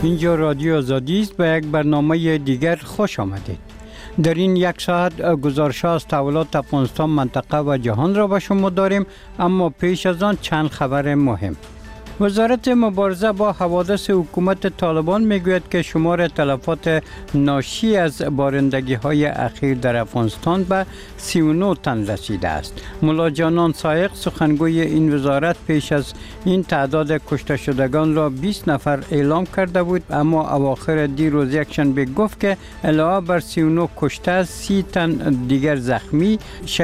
اینجا رادیو آزادی است. به یک برنامه دیگر خوش آمدید. در این یک ساعت گزارش از تحولات افغانستان، منطقه و جهان را به شما داریم، اما پیش از آن چند خبر مهم. وزارت مبارزه با حوادث حکومت طالبان میگوید که شمار تلفات ناشی از بارندگی‌های اخیر در افغانستان به 39 تن رسیده است. ملا جانان سایق سخنگوی این وزارت پیش از این تعداد کشته شدگان را 20 نفر اعلام کرده بود، اما اواخر دیروز یکشنبه گفت که علاوه بر 39 کشته 30 تن دیگر زخمی،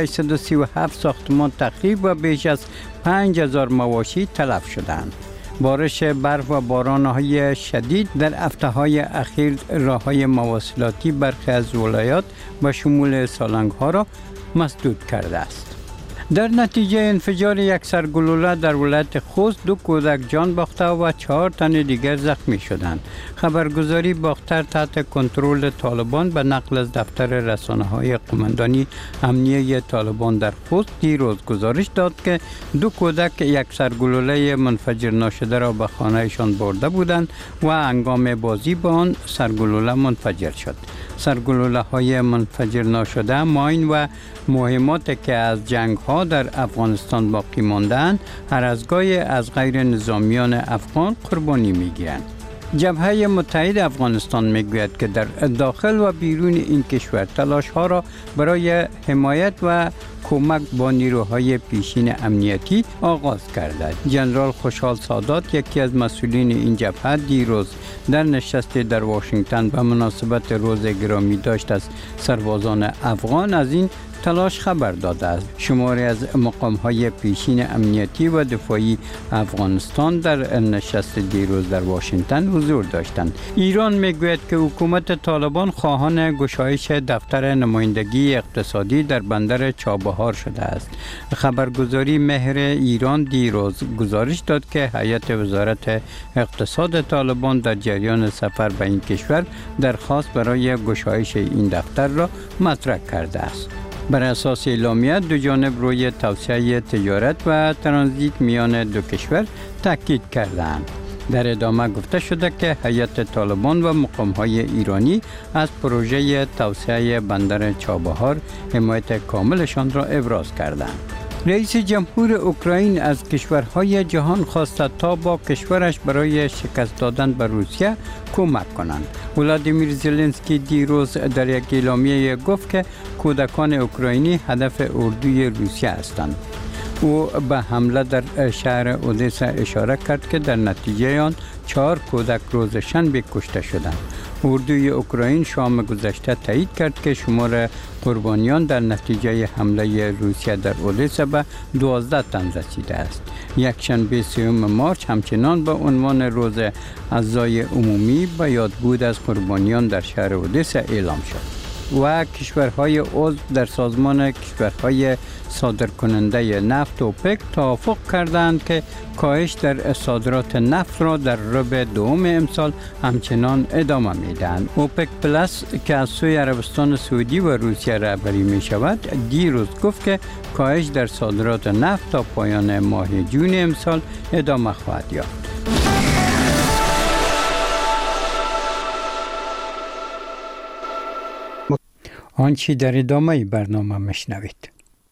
637 ساختمان تخریب و بیش از 5000 مواشی تلف شدند. بارش برف و باران‌های شدید در هفته‌های اخیر راه‌های مواصلاتی برخی از ولایات و شمول سالنگ‌ها را مسدود کرده است. در نتیجه انفجار یک سرگلوله در ولایت خوست 2 کودک جان باخته و 4 تن دیگر زخمی شدند. خبرگزاری باختر تحت کنترل طالبان به نقل از دفتر رسانه‌های قماندانی امنیه طالبان در خوست دیروز گزارش داد که 2 کودک یک سرگلوله منفجر ناشده را به خانهشان برده بودند و هنگام بازی با آن سرگلوله منفجر شد. سرگلوله‌های منفجر ناشده ماین و مهماتی که از جنگ‌ها در افغانستان باقی مانده‌اند، هر از گاهی از غیر نظامیان افغان قربانی می‌گیرند. جبهه متحد افغانستان میگوید که در داخل و بیرون این کشور تلاش‌ها را برای حمایت و کمک با نیروهای پیشین امنیتی آغاز کرده. جنرال خوشحال سادات، یکی از مسئولین این جبهه، دیروز در نشستی در واشنگتن به مناسبت روز گرامی داشت از سربازان افغان از این تلاش خبر داده است. شماری از مقام‌های پیشین امنیتی و دفاعی افغانستان در نشست دیروز در واشنگتن حضور داشتند. ایران میگوید که حکومت طالبان خواهان گشایش دفتر نمایندگی اقتصادی در بندر چابهار شده است. خبرگزاری مهر ایران دیروز گزارش داد که هیئت وزارت اقتصاد طالبان در جریان سفر به این کشور درخواست برای گشایش این دفتر را مطرح کرده است. بر اساس اعلامیه دو جانب روی توسعه تجارت و ترانزیت میان دو کشور تاکید کردند. در ادامه گفته شده که هیئت طالبان و مقام‌های ایرانی از پروژه توسعه بندر چابهار حمایت کاملشان را ابراز کردند. رئیس جمهور اوکراین از کشورهای جهان خواسته تا با کشورش برای شکست دادن به روسیه کمک کنند. ولادیمیر زلنسکی دیروز در یک اعلامیه گفت که کودکان اوکراینی هدف اردوی روسیه هستند. او به حمله در شهر اودسا اشاره کرد که در نتیجه آن 4 کودک روز شنبه کشته شدند. اردوی اوکراین شام گذشته تایید کرد که شمار قربانیان در نتیجه حمله روسیه در اودسا به 12 تن رسیده است. یکشنبه 3 مارس همچنان به عنوان روز عزای عمومی به یادبود از قربانیان در شهر اودسا اعلام شد. و کشورهای عضو در سازمان کشورهای صادرکننده نفت اوپک توافق کردند که کاهش در صادرات نفت را در ربع دوم امسال همچنان ادامه میدهند. اوپک پلاس که از سوی عربستان سعودی و روسیه رهبری می شود دیروز گفت که کاهش در صادرات نفت تا پایان ماه جون امسال ادامه خواهد یافت. آنچه در ادامه برنامه میشنوید.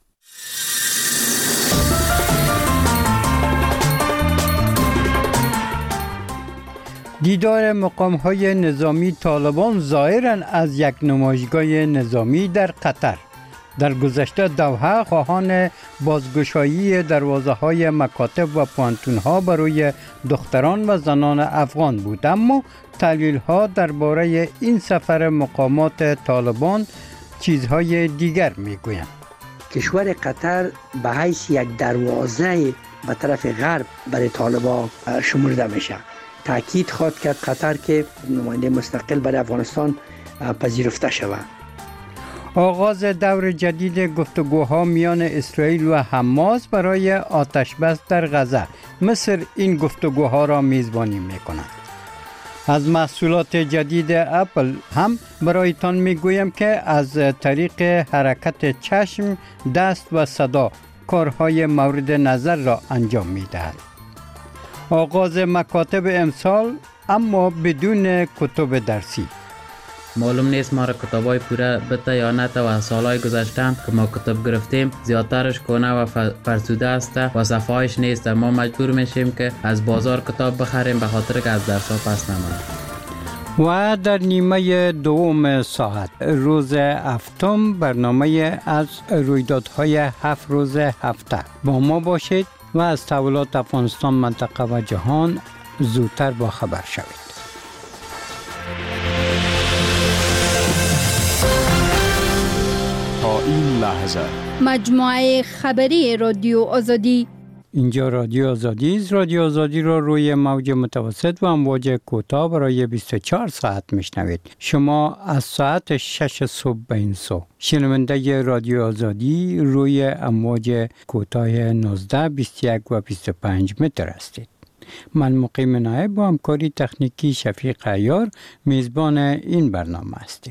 دیدار مقام‌های نظامی طالبان ظاهراً از یک نمایشگاه نظامی در قطر. در گذشته دوحه خواهان بازگشایی دروازه‌های مکاتب و پانتون‌ها برای دختران و زنان افغان بود، اما تحلیل‌ها درباره این سفر مقامات طالبان چیزهای دیگر میگویند. کشور قطر به حیث یک دروازه به طرف غرب برای طالبان شمرده میشه. تاکید خواهد کرد قطر که نماینده مستقل برای افغانستان پذیرفته شود. آغاز دور جدید گفتگوها میان اسرائیل و حماس برای آتشبس در غزه. مصر این گفتگوها را میزبانی میکند. از محصولات جدید اپل هم برایتان میگویم که از طریق حرکت چشم، دست و صدا کارهای مورد نظر را انجام میدهد. آغاز مکاتب امسال اما بدون کتب درسی. معلوم نیست ما را کتابای پوره بته یا نه و سالهای گذشتن که ما کتاب گرفتیم زیادترش کهنه و فرسوده است و صفحه‌اش نیست. ما مجبور میشیم که از بازار کتاب بخریم به خاطر که از درس‌ها پس نمانیم. و در نیمه دوم ساعت روز هفتم برنامه از رویدادهای 7 روز هفته با ما باشید و از تحولات افغانستان، منطقه و جهان زودتر با خبر شوید. تا این لحظه مجموعه خبری رادیو آزادی. اینجا رادیو آزادی است. رادیو آزادی را روی موج متوسط و امواج کوتاه برای 24 ساعت میشنوید. شما از ساعت 6 صبح به این سو شنونده رادیو آزادی روی امواج کوتاه 19، 21 و 25 متر هستید. من مقیم نایب با همکاری تکنیکی شفیق عیار میزبان این برنامه هستیم.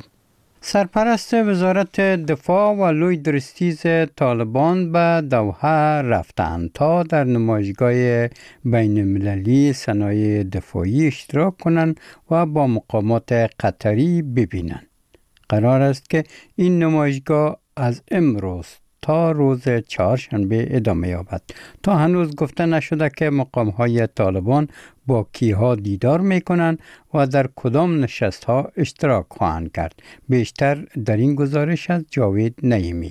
سرپرست وزارت دفاع و لوی درستیز طالبان به دوحه رفتند تا در نمایشگاه بین المللی صنایع دفاعی اشتراک کنند و با مقامات قطری ببینند. قرار است که این نمایشگاه از امروز تا روز چهارشنبه ادامه یابد. تا هنوز گفته نشده که مقام‌های طالبان با کیها دیدار می‌کنند و در کدام نشست‌ها اشتراک خواهند کرد. بیشتر در این گزارش از جاوید نعیمی.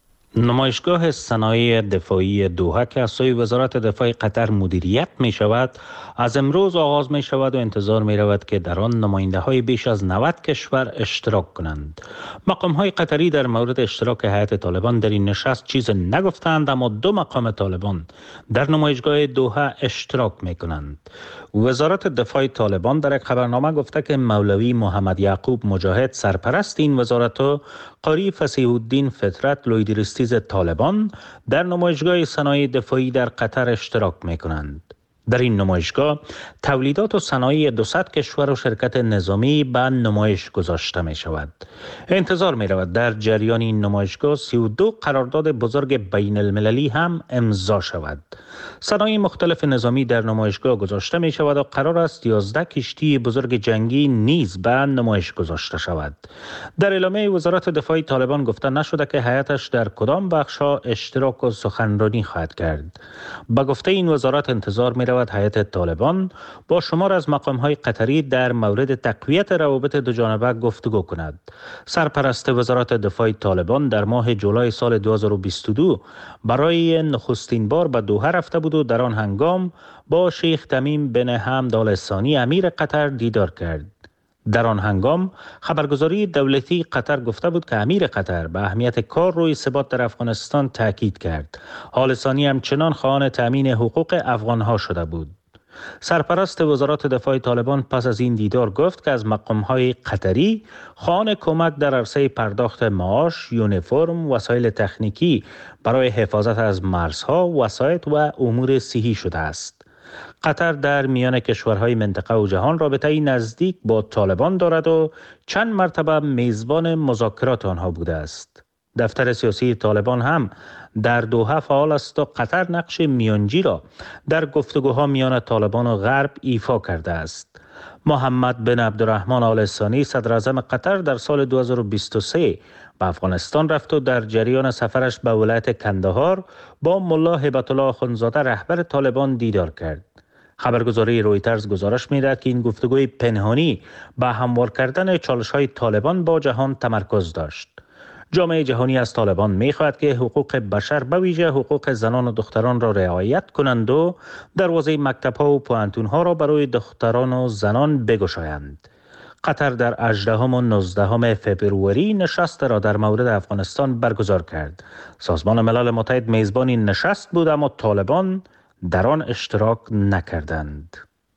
نمایشگاه صنایع دفاعی دوحه که از سوی وزارت دفاع قطر مدیریت می شود از امروز آغاز می شود و انتظار می رود که در آن نماینده های بیش از 90 کشور اشتراک کنند. مقام های قطری در مورد اشتراک هیئت طالبان در این نشست چیز نگفتند، اما 2 مقام طالبان در نمایشگاه دوحه اشتراک می کنند. وزارت دفاع طالبان در یک خبرنامه گفته که مولوی محمد یعقوب مجاهد سرپرست این وزارت و قاری فصیح الدین فطرت لوی درستیز طالبان در نمایشگاه صنایع دفاعی در قطر اشتراک می کنند. در این نمایشگاه تولیدات و صنایع 200 کشور و شرکت نظامی به نمایش گذاشته می شود. انتظار می رود در جریان این نمایشگاه 32 قرارداد بزرگ بین المللی هم امضا شود. صنایع مختلف نظامی در نمایشگاه گذاشته می شود و قرار است 11 کشتی بزرگ جنگی نیز به نمایش گذاشته شود. در اعلامیه وزارت دفاع طالبان گفته نشده که هیئتش در کدام بخش‌ها اشتراک و سخنرانی خواهد کرد. با گفته این وزارت انتظار می رود هیئت طالبان با شمار از مقام‌های قطری در مورد تقویت روابط دوجانبه گفتگو کند. سرپرست وزارت دفاع طالبان در ماه جولای سال 2022 برای نخستین بار به دوحه رفته بود و در آن هنگام با شیخ تمیم بن حمد آل ثانی امیر قطر دیدار کرد. در آن هنگام خبرگزاری دولتی قطر گفته بود که امیر قطر به اهمیت کار روی ثبات در افغانستان تاکید کرد. آل ثانی همچنان خواهان تامین حقوق افغانها شده بود. سرپرست وزارت دفاع طالبان پس از این دیدار گفت که از مقام‌های قطری خواهان کمک در عرصه پرداخت معاش، یونیفرم، وسایل تکنیکی برای حفاظت از مرزها، وسایط و امور صحی شده است. قطر در میان کشورهای منطقه و جهان رابطه‌ای نزدیک با طالبان دارد و چند مرتبه میزبان مذاکرات آنها بوده است. دفتر سیاسی طالبان هم در دوحه فعال است و قطر نقش میانجی را در گفتگوها میان طالبان و غرب ایفا کرده است. محمد بن عبدالرحمن آل ثانی صدر اعظم قطر در سال 2023 به افغانستان رفت و در جریان سفرش به ولایت کندهار با ملا هیبت الله اخندزاده رهبر طالبان دیدار کرد. خبرگزاری رویترز گزارش می‌دهد که این گفتگوی پنهانی به هموار کردن چالش‌های طالبان با جهان تمرکز داشت. جامعه جهانی از طالبان می‌خواهد که حقوق بشر به ویژه حقوق زنان و دختران را رعایت کنند و دروازه مکتب‌ها و پوهنتون‌ها را برای دختران و زنان بگشایند. قطر در 18 و 19 فبروری نشست را در مورد افغانستان برگزار کرد. سازمان ملل متحد میزبان این نشست بود اما طالبان در آن اشتراک نکردند.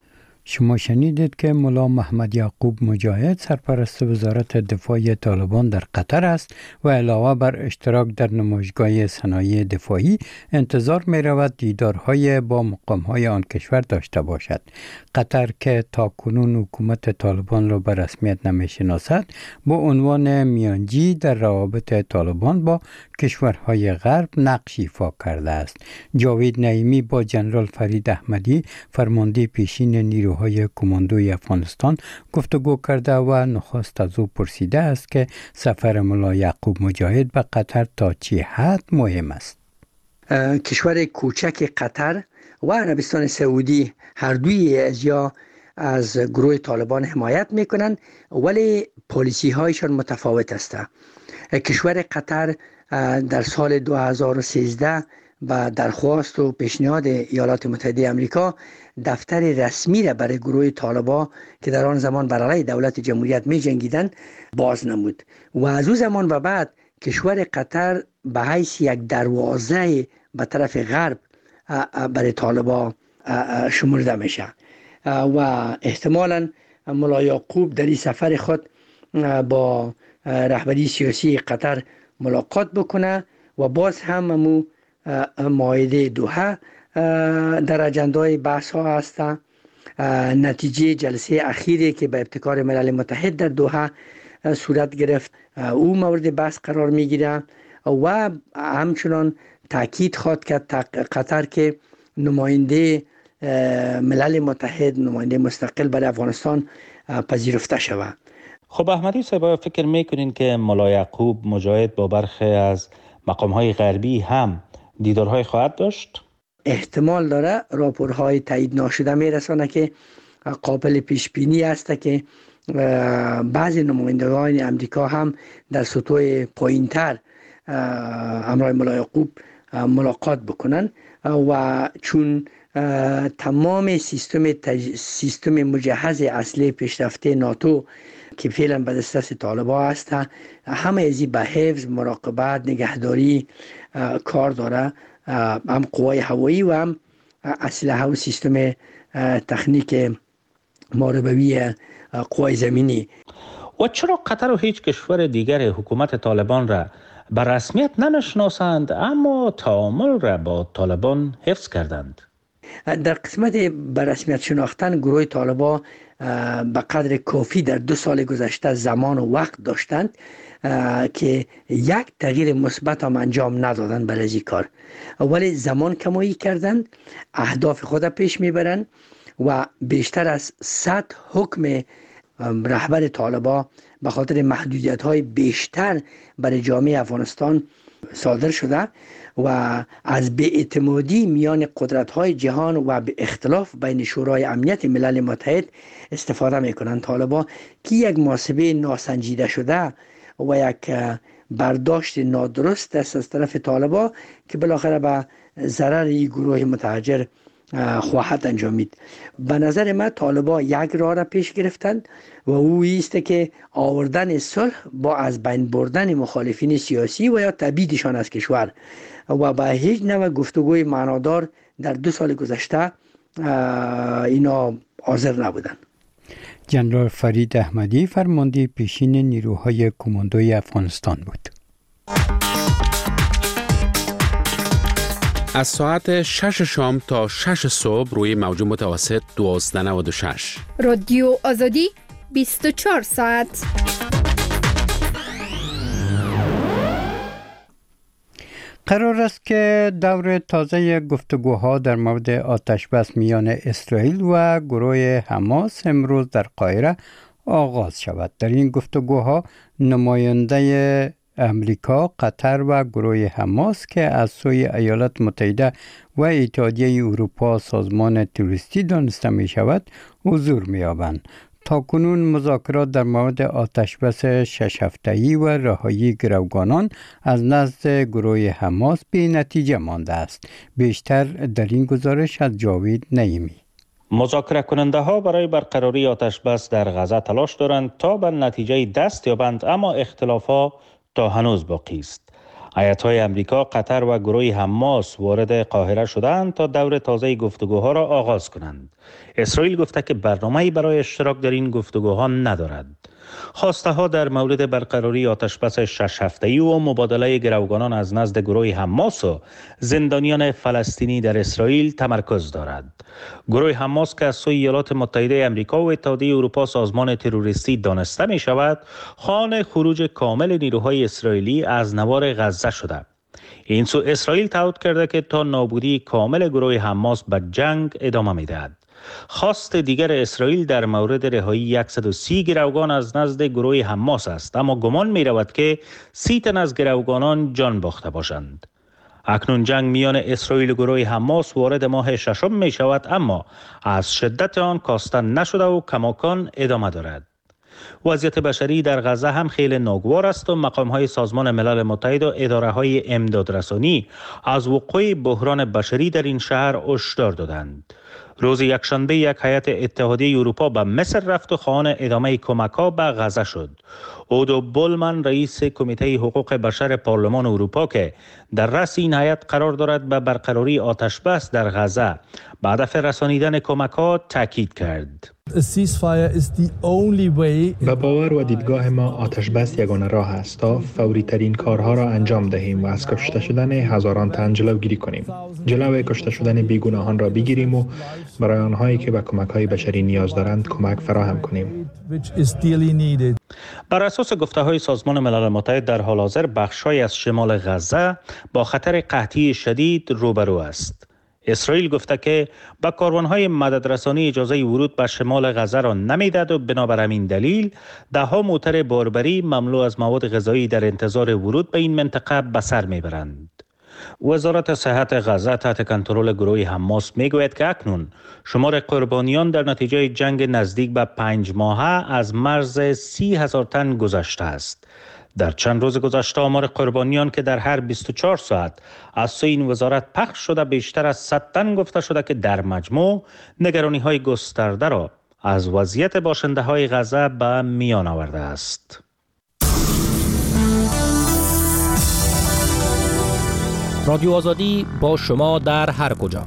شما شنیدید که ملا محمد یعقوب مجاهد سرپرست وزارت دفاع طالبان در قطر است و علاوه بر اشتراک در نمایشگاه صنایع دفاعی انتظار می رود دیدارهای با مقامهای آن کشور داشته باشد. قطر که تاکنون حکومت طالبان را به رسمیت نمی شناسد با عنوان میانجی در روابط طالبان با کشورهای غرب نقش ایفا کرده است. جاوید نعیمی با جنرال فرید احمدی فرمانده پیشین نیروهای نیروهای کماندوی افغانستان گفتگو کرده و نخست از او پرسیده است که سفر ملا یعقوب مجاهد به قطر تا چه حد مهم است. کشور کوچک قطر و عربستان سعودی هر دوی از گروه طالبان حمایت میکنند، ولی پالیسی هایشان متفاوت است. کشور قطر در سال 2013 با درخواست و پیشنهاد ایالات متحده آمریکا دفتر رسمی را برای گروه طالبان که در آن زمان بر علیه دولت جمهوریت می جنگیدند باز نمود و از او زمان و بعد کشور قطر به حیث یک دروازه به طرف غرب برای طالبان شمرده میشه و احتمالاً ملا یعقوب در این سفر خود با رهبری سیاسی قطر ملاقات بکنه و باز هم معاهده دوحه در اجندای بحث ها هست. نتیجه جلسه اخیری که به ابتکار ملل متحد در دوحه صورت گرفت او مورد بحث قرار میگیره و همچنان تاکید خواهد کرد قطر که نماینده ملل متحد، نماینده مستقل برای افغانستان پذیرفته شود. خب احمدی صاحب، فکر میکنین که ملا یعقوب مجاهد با برخی از مقامهای غربی هم دیدارهای خواهد داشت؟ احتمال داره. راپورهای تایید ناشده میرسانه که قابل پیش بینی است که بعضی نمایندگان امریکا هم در سطوح پایینتر همراه ملا یعقوب ملاقات بکنن و چون تمام سیستم مجهز اصلی پیشرفته ناتو که فعلا به دست طالبان است، همه ازی به حفظ، مراقبت، نگهداری کار داره، هم قوای هوایی و هم اسلحه و سیستم تکنیک محاربوی قوای زمینی. و چرا قطر و هیچ کشور دیگر حکومت طالبان را به رسمیت نمیشناسند اما تعامل را با طالبان حفظ کردند؟ در قسمت به رسمیت شناختن گروه طالبان به قدر کافی در 2 سال گذشته زمان و وقت داشتند که یک تغییر مثبت هم انجام ندادند برای این کار، ولی زمان کمایی کردند، اهداف خود پیش میبرند و بیشتر از 100 حکم رهبر طالبان به خاطر محدودیت‌های بیشتر برای جامعه افغانستان صادر شده و از بی‌اعتمادی میان قدرت‌های جهان و به اختلاف بین شورای امنیت ملل متحد استفاده میکنند طالبان که یک محاسبه ناسنجیده شده و یک برداشت نادرست است از طرف طالبان که بالاخره به ضرر این گروه متحجر خواهد انجامید. به نظر من طالبان یک راه را پیش گرفتند و او است که آوردن صلح با از بین بردن مخالفین سیاسی و یا تبعیدشان از کشور و با هیچ نوع گفتگوی معنادار در 2 سال گذشته اینا حاضر نبودند. جنرال فرید احمدی فرمانده پیشین نیروهای کماندوی افغانستان بود. از ساعت 6 شام تا 6 صبح روی موج متوسط 1296 رادیو آزادی 24 ساعت. قرار است که دور تازه گفتگوها در مورد آتشبس میان اسرائیل و گروه حماس امروز در قاهره آغاز شود. در این گفتگوها نماینده امریکا، قطر و گروه حماس که از سوی ایالات متحده و اتحادیه اروپا سازمان تروریستی دانسته می شود حضور می یابند. تاکنون مذاکرات در مورد آتشبس 6 هفته‌ای و رهایی گروگانان از نزد گروه حماس بی نتیجه مانده است. بیشتر در این گزارش از جاوید نعیمی. مذاکره کننده ها برای برقراری آتشبس در غزه تلاش دارند تا به نتیجه دست یابند، اما اختلاف ها تا هنوز باقی است. هیئت‌های امریکا، قطر و گروه حماس وارد قاهره شدند تا دور تازه گفتگوها را آغاز کنند. اسرائیل گفته که برنامه‌ای برای اشتراک در این گفتگوها ندارد. خواسته ها در مورد برقراری آتشبس 6 هفته‌ای و مبادله گروگانان از نزد گروه حماس و زندانیان فلسطینی در اسرائیل تمرکز دارد. گروه حماس که از سوی ایالات متحده آمریکا و اتحادیه اروپا سازمان تروریستی دانسته می شود، خواهان خروج کامل نیروهای اسرائیلی از نوار غزه شده. این سو اسرائیل تعهد کرده که تا نابودی کامل گروه حماس به جنگ ادامه می دهد. خواست دیگر اسرائیل در مورد رهایی 130 گروگان از نزد گروه حماس است، اما گمان می رود که 30 تن از گروگانان جان باخته باشند. اکنون جنگ میان اسرائیل و گروه حماس وارد ماه ششم می شود، اما از شدت آن کاسته نشده و کماکان ادامه دارد. وضعیت بشری در غزه هم خیلی ناگوار است و مقام‌های سازمان ملل متحد و اداره‌های امدادرسانی از وقوع بحران بشری در این شهر هشدار دادند. روز یکشنبه یک هیئت اتحادیه اروپا به مصر رفت و خواهان ادامه کمک‌ها به غزه شد. اودو بولمن رئیس کمیته حقوق بشر پارلمان اروپا که در رأس این هیئت قرار دارد به برقراری آتش بس در غزه به هدف رسانیدن کمک‌ها تاکید کرد. به باور و دیدگاه ما آتش بس یگانه راه است تا فوری ترین کارها را انجام دهیم و از کشته شدن هزاران تن جلوگیری کنیم. جلوی کشته شدن بیگناهان را بگیریم و برای آنهایی که به کمک‌های بشری نیاز دارند کمک فراهم کنیم. بر اساس گفته‌های سازمان ملل متحد در حال حاضر بخش‌هایی از شمال غزه با خطر قحطی شدید روبرو است. اسرائیل گفته که با کاروان‌های مددرسانی اجازه ورود به شمال غزه را نمی‌دهد و بنابر همین دلیل ده‌ها موتر باربری مملو از مواد غذایی در انتظار ورود به این منطقه به سر می‌برند. وزارت صحت غزه تحت کنترل گروه حماس میگوید که اکنون شمار قربانیان در نتیجه جنگ نزدیک به 5 ماهه از مرز 30,000 تن گذشته است. در چند روز گذشته آمار قربانیان که در هر 24 ساعت از سوی این وزارت پخش شده بیشتر از 100 تن گفته شده که در مجموع نگرانی‌های گسترده را از وضعیت باشنده‌های غزه به میان آورده است. رادیو آزادی با شما در هر کجا.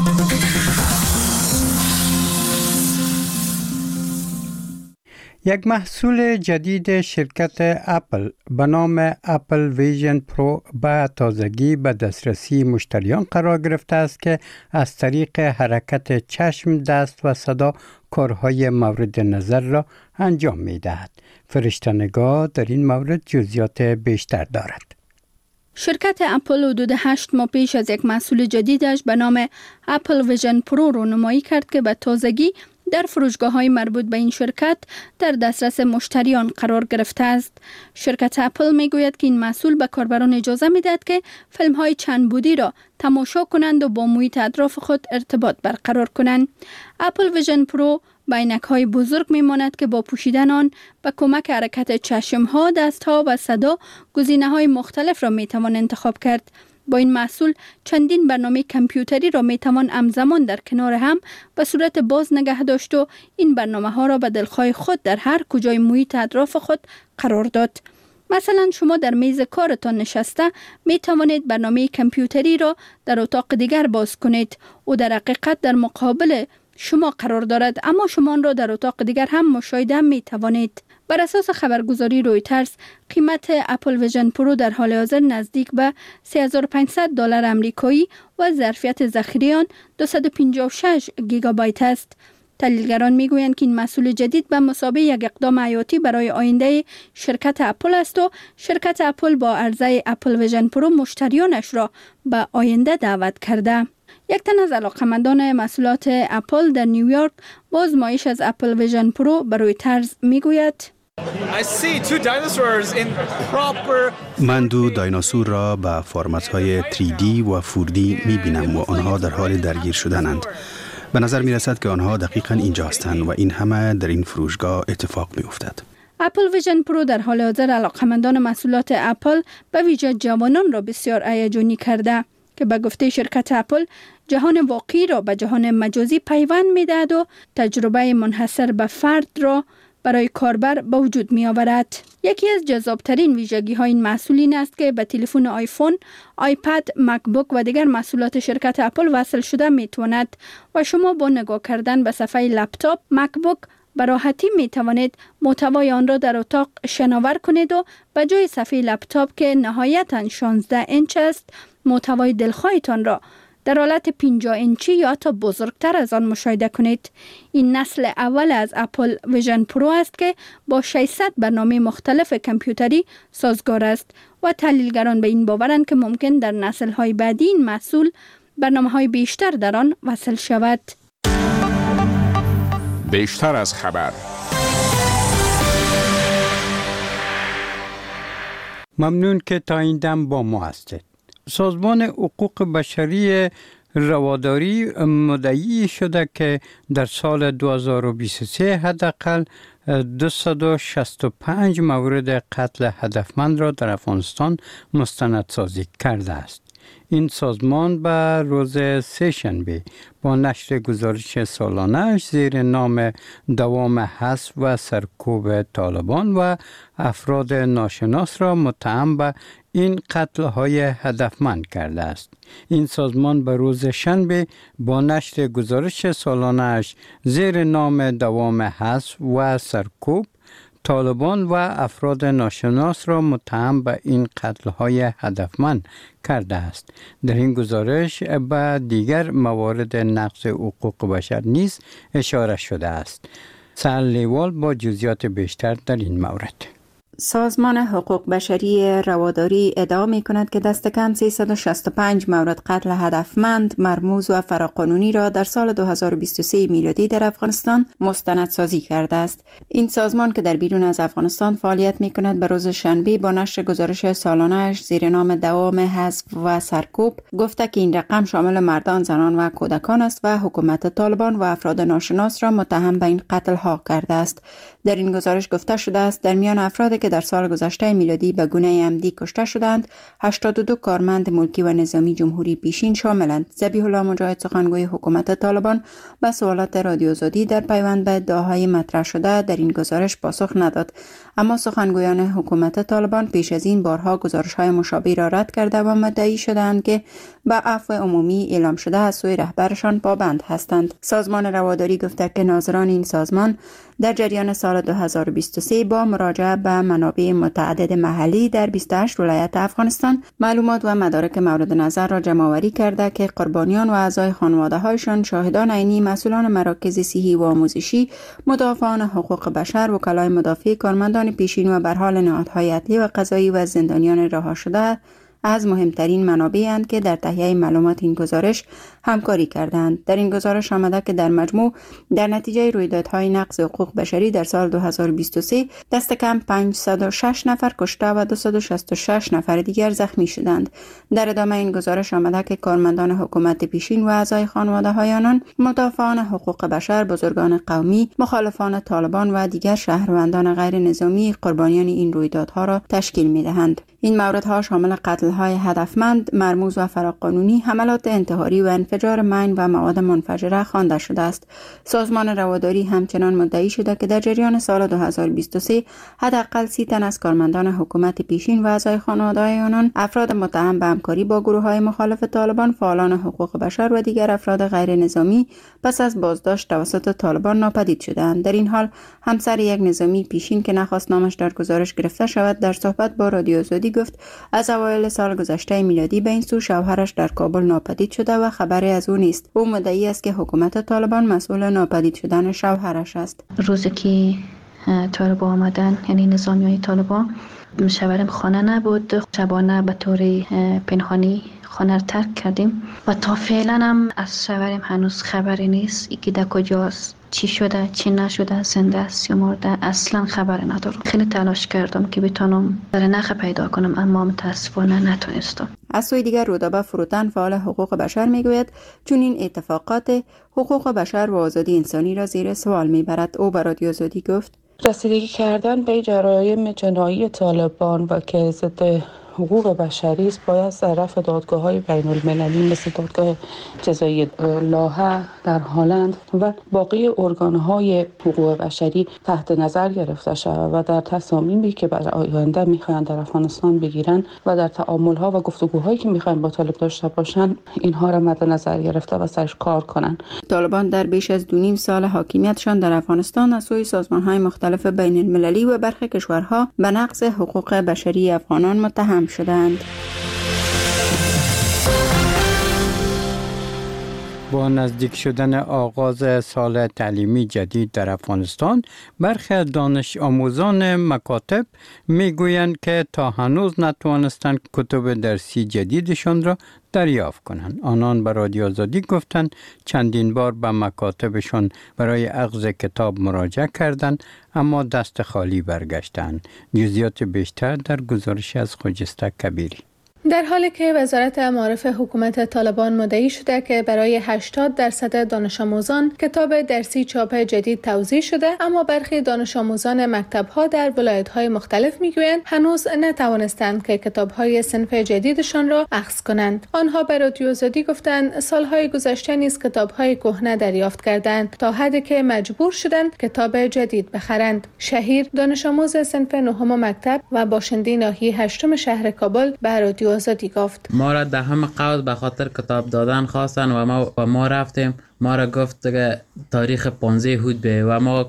یک محصول جدید شرکت اپل به نام اپل ویژن پرو به تازگی به دسترسی مشتریان قرار گرفته است که از طریق حرکت چشم، دست و صدا کارهای مورد نظر را انجام می دهد. فرشته‌نگار در این مورد جزئیات بیشتر دارد. شرکت اپل حدود 8 ماه پیش از یک محصول جدیدش به نام اپل ویژن پرو رونمایی کرد که به تازگی در فروشگاه‌های مربوط به این شرکت در دسترس مشتریان قرار گرفته است. شرکت اپل میگوید که این محصول به کاربران اجازه می‌دهد که فیلم‌های چند بعدی را تماشا کنند و با محیط اطراف خود ارتباط برقرار کنند. اپل ویژن پرو به عینک‌های بزرگ می‌ماند که با پوشیدن آن به کمک حرکت چشم‌ها، دست‌ها و صدا گزینه‌های مختلف را می‌توان انتخاب کرد. با این محصول چندین برنامه کامپیوتری را میتوان همزمان در کنار هم به صورت باز نگه داشت و این برنامه ها را به دلخواه خود در هر کجای محیط اطراف خود قرار داد. مثلا شما در میز کارتان نشسته می توانید برنامه کامپیوتری را در اتاق دیگر باز کنید او در حقیقت در مقابل شما قرار دارد، اما شما آن را در اتاق دیگر هم مشاهده می توانید. بر اساس خبرگزاری رویترز قیمت اپل ویژن پرو در حال حاضر نزدیک به $3500 آمریکایی و ظرفیت ذخیره آن 256 گیگابایت است. تحلیلگران میگویند که این محصول جدید به مثابه یک اقدام حیاتی برای آینده شرکت اپل است و شرکت اپل با عرضه اپل ویژن پرو مشتریانش را به آینده دعوت کرده. یک تن از علاقه‌مندان محصولات اپل در نیویورک با آزمایش از اپل ویژن پرو به رویترز میگوید: من دو دایناسور را به فرمت‌های 3D و 4D می‌بینم و آنها در حال درگیر شدنند. به نظر می‌رسد که آنها دقیقاً اینجا هستند و این همه در این فروشگاه اتفاق می‌افتد. اپل ویژن پرو در حال حاضر علاقه‌مندان محصولات اپل به ویژه جوانان را بسیار هیجانی کرده که به گفته شرکت اپل جهان واقعی را به جهان مجازی پیوند می‌دهد و تجربه منحصر به فرد را برای کاربر به وجود می آورد. یکی از جذابترین ویژگی های این محصول این است که به تلفن آیفون، آیپد، مکبوک و دیگر محصولات شرکت اپل وصل شده می تواند و شما با نگاه کردن به صفحه لپتاپ مکبوک به راحتی می توانید محتوای آن را در اتاق شناور کنید و به جای صفحه لپتاپ که نهایتاً 16 اینچ است، محتوای دلخواهتان را در حالت 50 اینچی یا حتی بزرگتر از آن مشاهده کنید. این نسل اول از اپل ویژن پرو است که با 600 برنامه مختلف کامپیوتری سازگار است و تحلیلگران به این باورند که ممکن در نسل‌های بعدی این محصول برنامه‌های بیشتر در آن وصل شود. بیشتر از خبر. ممنون که تا این دم با ما هستید. سازمان حقوق بشری رواداری مدعی شده که در سال 2023 حداقل 265 مورد قتل هدفمند را در افغانستان مستندسازی کرده است. این سازمان به روز سه‌شنبه با نشر گزارش سالانه‌اش زیر نام دوام حذف و سرکوب طالبان و افراد ناشناس را متهم به این قتل‌های هدفمند کرده است. این سازمان به روز شنبه با نشر گزارش سالانه‌اش زیر نام دوام حذف و سرکوب طالبان و افراد ناشناس را متهم به این قتل‌های هدفمند کرده است. در این گزارش به دیگر موارد نقض حقوق بشر نیز اشاره شده است. سهل لیوال با جزئیات بیشتر در این مورد. سازمان حقوق بشری رواداری ادعا می کند که دست کم 365 مورد قتل هدفمند، مرموز و فراقانونی را در سال 2023 میلادی در افغانستان مستندسازی کرده است. این سازمان که در بیرون از افغانستان فعالیت می کند به روز شنبه با نشر گزارش سالانه‌اش زیر نام دوام حذف و سرکوب گفته که این رقم شامل مردان، زنان و کودکان است و حکومت طالبان و افراد ناشناس را متهم به این قتل ها کرده است. در این گزارش گفته شده است در میان افرادی که در سال گذشته میلادی به گونه عمدی کشته شدند 82 کارمند ملکی و نظامی جمهوری پیشین شاملند. ذبیح الله مجاهد سخنگوی حکومت طالبان به سوالات رادیو آزادی در پیوند به ادعاهای مطرح شده در این گزارش پاسخ نداد، اما سخنگویان حکومت طالبان پیش از این بارها گزارش‌های مشابه را رد کرده و مدعی شدند که به عفو عمومی اعلام شده از سوی رهبرشان پابند هستند. سازمان رواداری گفته که ناظران این سازمان در جریان سال 2023 با مراجعه به منابع متعدد محلی در 28 ولایت افغانستان معلومات و مدارک مورد نظر را جمع‌آوری کرده که قربانیان و اعضای خانواده‌هایشان، شاهدان عینی، مسئولان مراکز صحی و آموزشی، مدافعان حقوق بشر، وکلای مدافع، کارمندان پیشین و به حال نهادهای عدلی و قضایی و زندانیان رها شده از مهمترین منابعی اند که در تهیه معلومات این گزارش همکاری کردند. در این گزارش آمده که در مجموع در نتیجه رویدادهای نقض حقوق بشری در سال 2023 دست کم 506 نفر کشته و 266 نفر دیگر زخمی شدند. در ادامه این گزارش آمده که کارمندان حکومت پیشین و اعضای خانواده‌های آنان، مدافعان حقوق بشر، بزرگان قومی، مخالفان طالبان و دیگر شهروندان غیر نظامی قربانیان این رویدادها را تشکیل می‌دهند. این موردها شامل قتل‌های هدفمند، مرموز و فراقانونی، حملات انتحاری و انفجار مین و مواد منفجره خوانده شده است. سازمان رواداری همچنان مدعی شده که در جریان سال 2023 حداقل 30 تن از کارمندان حکومت پیشین و اعضای خانواده‌های آنان، افراد متهم به همکاری با گروه‌های مخالف طالبان، فعالان حقوق بشر و دیگر افراد غیر نظامی پس از بازداشت توسط طالبان ناپدید شدند. در این حال همسر یک نظامی پیشین که نخواست نامش در گزارش گرفته شود در صحبت با رادیو آزادی گفت از اوایل سال گذشته میلادی به این سو شوهرش در کابل ناپدید شده و خبری از او نیست. او مدعی است که حکومت طالبان مسئول ناپدید شدن شوهرش است. روزی که طالبان آمدن، یعنی نظامیای طالبان، شوهرم خانه نبود. شبانه به طور پنهانی خانه را ترک کردیم و تا فعلا هم از شوهرم هنوز خبری نیست. یکی در کجاست، چی شده، چی نشده، زنده است یا مرده، اصلا خبر ندارم. خیلی تلاش کردم که بتونم در نخ پیدا کنم اما متاسفانه نتونستم. از سوی دیگر رودابه فروتن، فعال حقوق بشر، میگوید چون این اتفاقات حقوق بشر و آزادی انسانی را زیر سوال میبرد. او به رادیو آزادی گفت رسیدگی کردن به جرایم جنایی طالبان و که ضد حقوق بشری است باید در رفع دادگاه‌های بین‌المللی مثل دادگاه جزایی لاهه در هلند و باقی ارگان‌های حقوق بشری تحت نظر گرفته شود و در تصامیمی که برای آینده می‌خواهند در افغانستان بگیرن و در تعامل‌ها و گفتگوهایی که می‌خواهند با طالب داشته باشند اینها را مد نظر گرفته و سرش کار کنند. طالبان در بیش از 2.5 سال حاکمیتشان در افغانستان از سوی سازمان‌های مختلف بین‌المللی و برخی کشورها به نقض حقوق بشری افغانان متهم شدند. با نزدیک شدن آغاز سال تعلیمی جدید در افغانستان، برخی از دانش آموزان مکاتب میگویند که تا هنوز نتوانستند کتب درسی جدیدشان را دریافت کنند. آنان به رادیو آزادی گفتند چندین بار به مکاتبشان برای اخذ کتاب مراجعه کردند اما دست خالی برگشتند. جزئیات بیشتر در گزارش از خجسته کبیری. در حالی که وزارت معارف حکومت طالبان مدعی شده که برای 80% دانش آموزان کتاب درسی چاپ جدید توزیع شده، اما برخی دانش آموزان مکتب‌ها در ولایت‌های مختلف میگویند هنوز نتوانستند که کتاب‌های صنف جدیدشان را اخذ کنند. آنها به رادیو آزادی گفتند سال‌های گذشته نیز کتاب‌های کهنه دریافت کردند تا حدی که مجبور شدند کتاب جدید بخرند. شهیر دانش آموز صنف نهم مکتب و باشنده ناحیه 8 شهر کابل به رادیو آزادی گفت ما را دهم قوس به خاطر کتاب دادن خواستن و ما رفتیم. ما را گفت که تاریخ 15 هود به و ما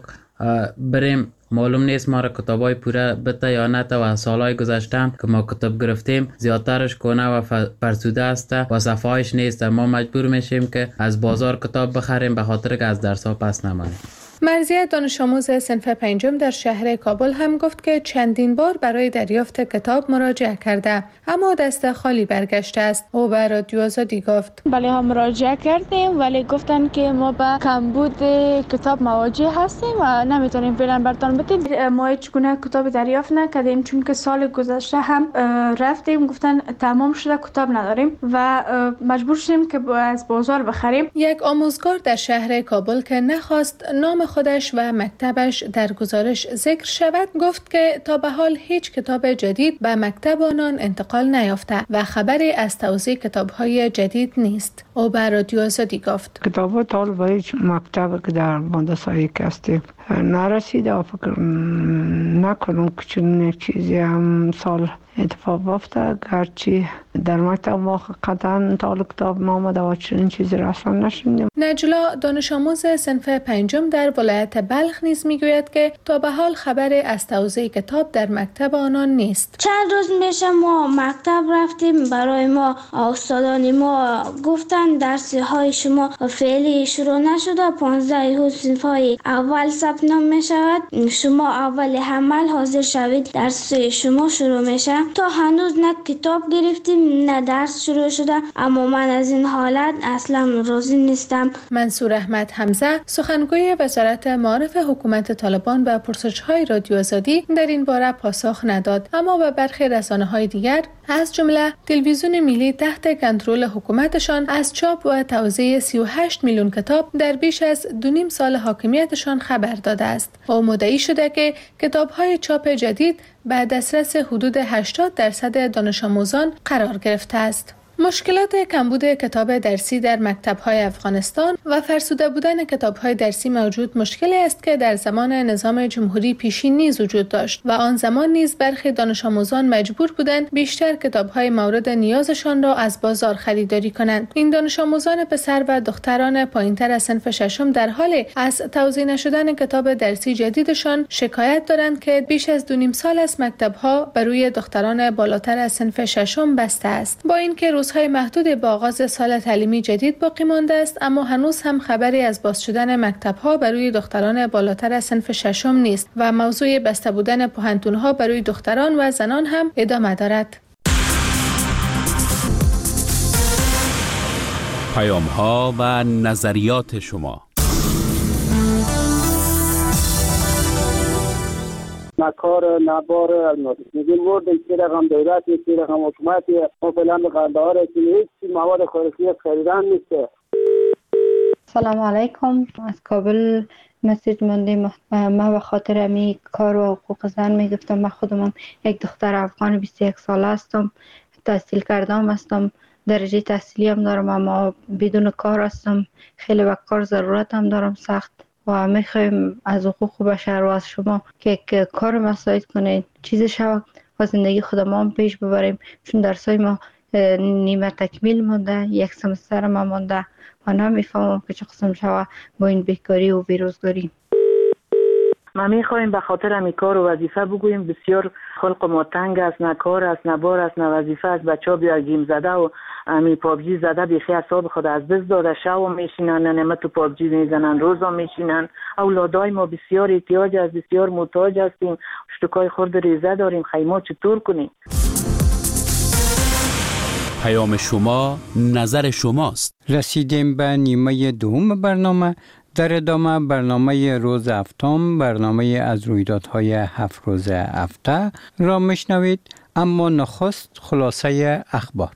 بریم. معلوم نیست ما را کتابای پوره بده یا نه و سالهای گذشته که ما کتاب گرفتیم زیادترش کهنه و فرسوده است و صفحه‌اش نیست. ما مجبور میشیم که از بازار کتاب بخریم به خاطر که از درس‌ها پس نمانیم. مرضیه دانش آموز صنف 5 در شهر کابل هم گفت که چندین بار برای دریافت کتاب مراجعه کرده اما دست خالی برگشته است. او به رادیو آزادی گفت بله هم مراجعه کردیم ولی گفتن که ما به کمبود کتاب مواجه هستیم و نمیتونیم فعلا برتان بدیم. ما هیچ گونه کتاب دریافت نکردیم چون که سال گذشته هم رفتیم گفتن تمام شده کتاب نداریم و مجبور شدیم که از بازار بخریم. یک آموزگار در شهر کابل که نخواست نام خودش و مکتبش در گزارش ذکر شود گفت که تا به حال هیچ کتاب جدید به مکتب آنان انتقال نیافته و خبری از توزیع کتاب‌های جدید نیست. او به رادیو آزادی گفت کتاب‌ها تا حال به هیچ مکتب که در مدرسه‌ای که هستیم نرسیده و فکر نکنم که چون چیزی هم سال اتفاق افتاد. گرچه در مکتب ما قطعا تا کتاب ما آمده و چنین چیزی را اصلا نشنیدیم. نجلا دانش آموز صنف 5 در ولایت بلخ نیز میگوید که تا به حال خبری از توزیع کتاب در مکتب آنان نیست. چند روز میشه ما مکتب رفتیم، برای ما استادان ما گفتن درس های شما فعلی شروع نشده، 15 هود صنف های اول ثبت نام میشود، شما اول حمل حاضر شوید درس شما شروع میشه. تا هنوز نه کتاب گرفتیم نه درس شروع شده، اما من از این حالت اصلا راضی نیستم. منصور احمد حمزه سخنگوی وزارت معارف حکومت طالبان به پرسش‌های رادیو آزادی در این باره پاسخ نداد، اما به برخی رسانه‌های دیگر از جمله تلویزیون ملی تحت کنترل حکومتشان از چاپ و توزیع 38 میلیون کتاب در بیش از 2.5 سال حاکمیتشان خبر داده است. او مدعی شده که کتاب‌های چاپ جدید به دسترس حدود 80% دانش آموزان قرار گرفته است. مشکلات کمبود کتاب درسی در مکتب‌های افغانستان و فرسوده بودن کتاب‌های درسی موجود مشکلی است که در زمان نظام جمهوری پیشین نیز وجود داشت و آن زمان نیز برخی دانش آموزان مجبور بودند بیشتر کتاب‌های مورد نیازشان را از بازار خریداری کنند. این دانش آموزان پسر و دختران پایین‌تر از صنف 6 در حال از توزیع نشدن کتاب درسی جدیدشان شکایت دارند که بیش از 2.5 سال است مکتب‌ها بر روی دختران بالاتر از صنف 6 بسته است. با اینکه روزهای محدود با آغاز سال تعلیمی جدید باقی مانده است، اما هنوز هم خبری از باز شدن مکتب‌ها برای دختران بالاتر از صنف 6 نیست و موضوع بسته بودن پوهنتون‌ها برای دختران و زنان هم ادامه دارد. پیام‌ها و نظریات شما. نکار نبار میگیم ورد که رقم دولتی که رقم حکومتی ما فعلا به قنده‌ها رسیدیم، هیچ مواد خوراکی خریدن نیست. سلام علیکم، از کابل مسیج موندیم. ما به خاطر امی کار و حقوق زن میگفتم. من خودم یک دختر افغان 21 ساله هستم، تحصیل کردم هستم، درجه تحصیلی هم دارم، اما بدون کار هستم. خیلی به کار ضرورت هم دارم سخت و میخوایم از حقوق بشر و از شما که کار مساعد کنید، چیزی شود و زندگی خودمون هم پیش ببریم، چون درسای ما نیمه تکمیل مونده، یک سمستر ما مونده و نمیفهمم که چه قسم شود با این بیکاری و بیروزگاری. ما میخوایم به خاطر همی کار و وظیفه بگوییم بسیار خلق ما تنگ است، نه کار است، نه بار است، نه وظیفه است. بچه‌ها بیا گیم زده و امی پابجی زده بیخی اعصاب خود از دست داده، شب میشینن نعمت تو پابجی میزنن، روزا میشینن. اولادای ما بسیار احتیاج است، بسیار محتاج هستیم، اشتکای خورد ریزه داریم، خیمه چطور کنیم؟ پیام شما نظر شماست. رسیدیم به نیمه دوم برنامه. در ادامه برنامه روز هفتم، برنامه از رویدادهای 7 روز هفته را میشنوید، اما نخست خلاصه اخبار.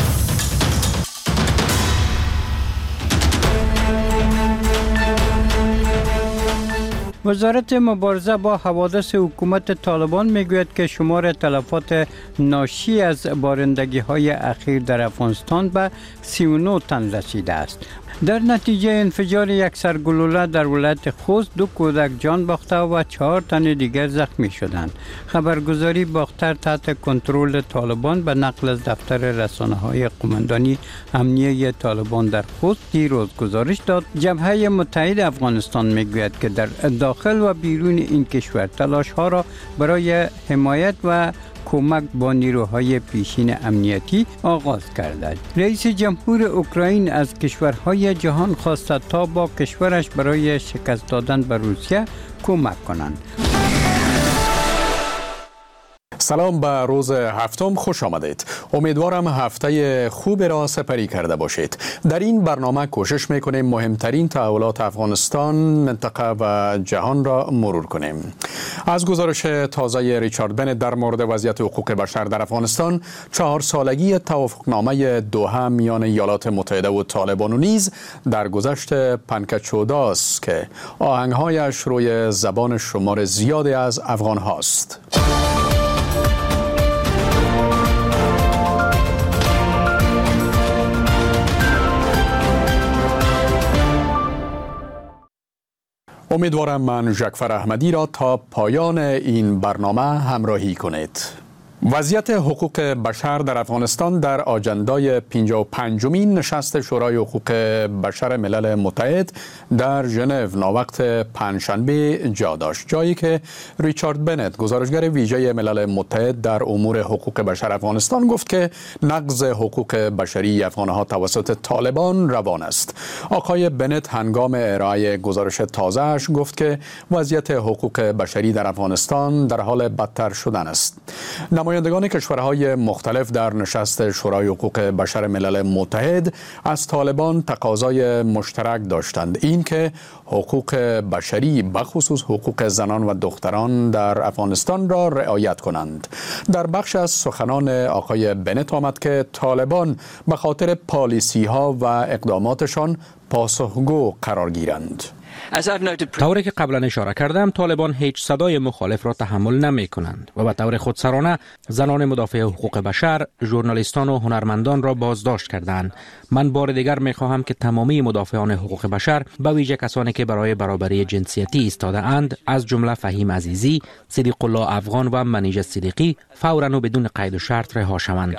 وزارت مبارزه با حوادث حکومت طالبان میگوید که شمار تلفات ناشی از بارندگی های اخیر در افغانستان به 39 تن رسیده است. در نتیجه انفجار یک سرگلوله در ولایت خوست 2 کودک جان باخته و 4 تن دیگر زخمی شدند. خبرگزاری باختر تحت کنترل طالبان به نقل از دفتر رسانه‌های قماندانی امنیه طالبان در خوست دیروز گزارش داد. جبهه متحد افغانستان میگوید که در داخل و بیرون این کشور تلاش‌ها را برای حمایت و کمک با نیروهای پیشین امنیتی آغاز کرده. رئیس جمهور اوکراین از کشورهای جهان خواسته تا با کشورش برای شکست دادن به روسیه کمک کنند. سلام، به روز هفتم خوش آمدید. امیدوارم هفته خوب را سپری کرده باشید. در این برنامه کوشش میکنیم مهمترین تحولات افغانستان، منطقه و جهان را مرور کنیم. از گزارش تازه ریچارد بنت در مورد وضعیت حقوق بشر در افغانستان، 4 سالگی توافقنامه دوحه میان ایالات متحده و طالبان و نیز در گذشت پنکچوداست که آهنگهایش روی زبان شمار زیادی از افغان هاست. امیدوارم من ژکفر احمدی را تا پایان این برنامه همراهی کنید. وضعیت حقوق بشر در افغانستان در آجندای 55مین نشست شورای حقوق بشر ملل متحد در ژنو ناوقت پنجشنبه جا داشت، جایی که ریچارد بنت گزارشگر ویژه ملل متحد در امور حقوق بشر افغانستان گفت که نقض حقوق بشری افغانها توسط طالبان روان است. آقای بنت هنگام ارائه گزارش تازه‌اش گفت که وضعیت حقوق بشری در افغانستان در حال بدتر شدن است. نمایندگان کشورهای مختلف در نشست شورای حقوق بشر ملل متحد از طالبان تقاضای مشترک داشتند، این که حقوق بشری بخصوص حقوق زنان و دختران در افغانستان را رعایت کنند. در بخش از سخنان آقای بنت آمد که طالبان به خاطر پالیسی ها و اقداماتشان پاسخگو قرار گیرند. طوری که قبلا اشاره کردم، طالبان هیچ صدای مخالف را تحمل نمی کنند و به طور خودسرانه زنان مدافع حقوق بشر، ژورنالیستان و هنرمندان را بازداشت کردند. من بار دیگر می خواهم که تمامی مدافعان حقوق بشر، به ویژه کسانی که برای برابری جنسیتی ایستاده اند، از جمله فهیم عزیزی، صدیق الله افغان و منیژه صدیقی، فوراً و بدون قید و شرط رها شوند.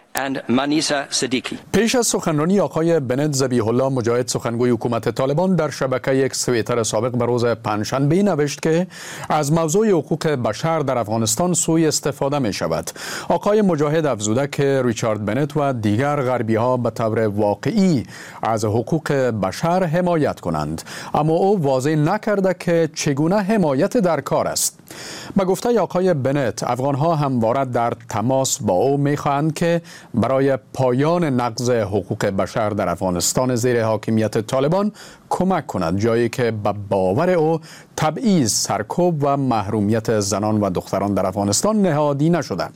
پیش از سخنرانی آقای بنت، ذبیح الله مجاهد سخنگوی حکومت طالبان در شبکه یک توییتر سابق به روز پنجشنبه نوشت که از موضوع حقوق بشر در افغانستان سوء استفاده می شود. آقای مجاهد افزوده که ریچارد بنت و دیگر غربی ها به طور واقعی از حقوق بشر حمایت کنند، اما او واضح نکرده که چگونه حمایت در کار است. به گفته آقای بنت، افغان ها همواره در تماس با او می خواهند که برای پایان نقض حقوق بشر در افغانستان زیر حاکمیت طالبان کمک کند، جایی که به باور او تبعیض، سرکوب و محرومیت زنان و دختران در افغانستان نهادی نشده.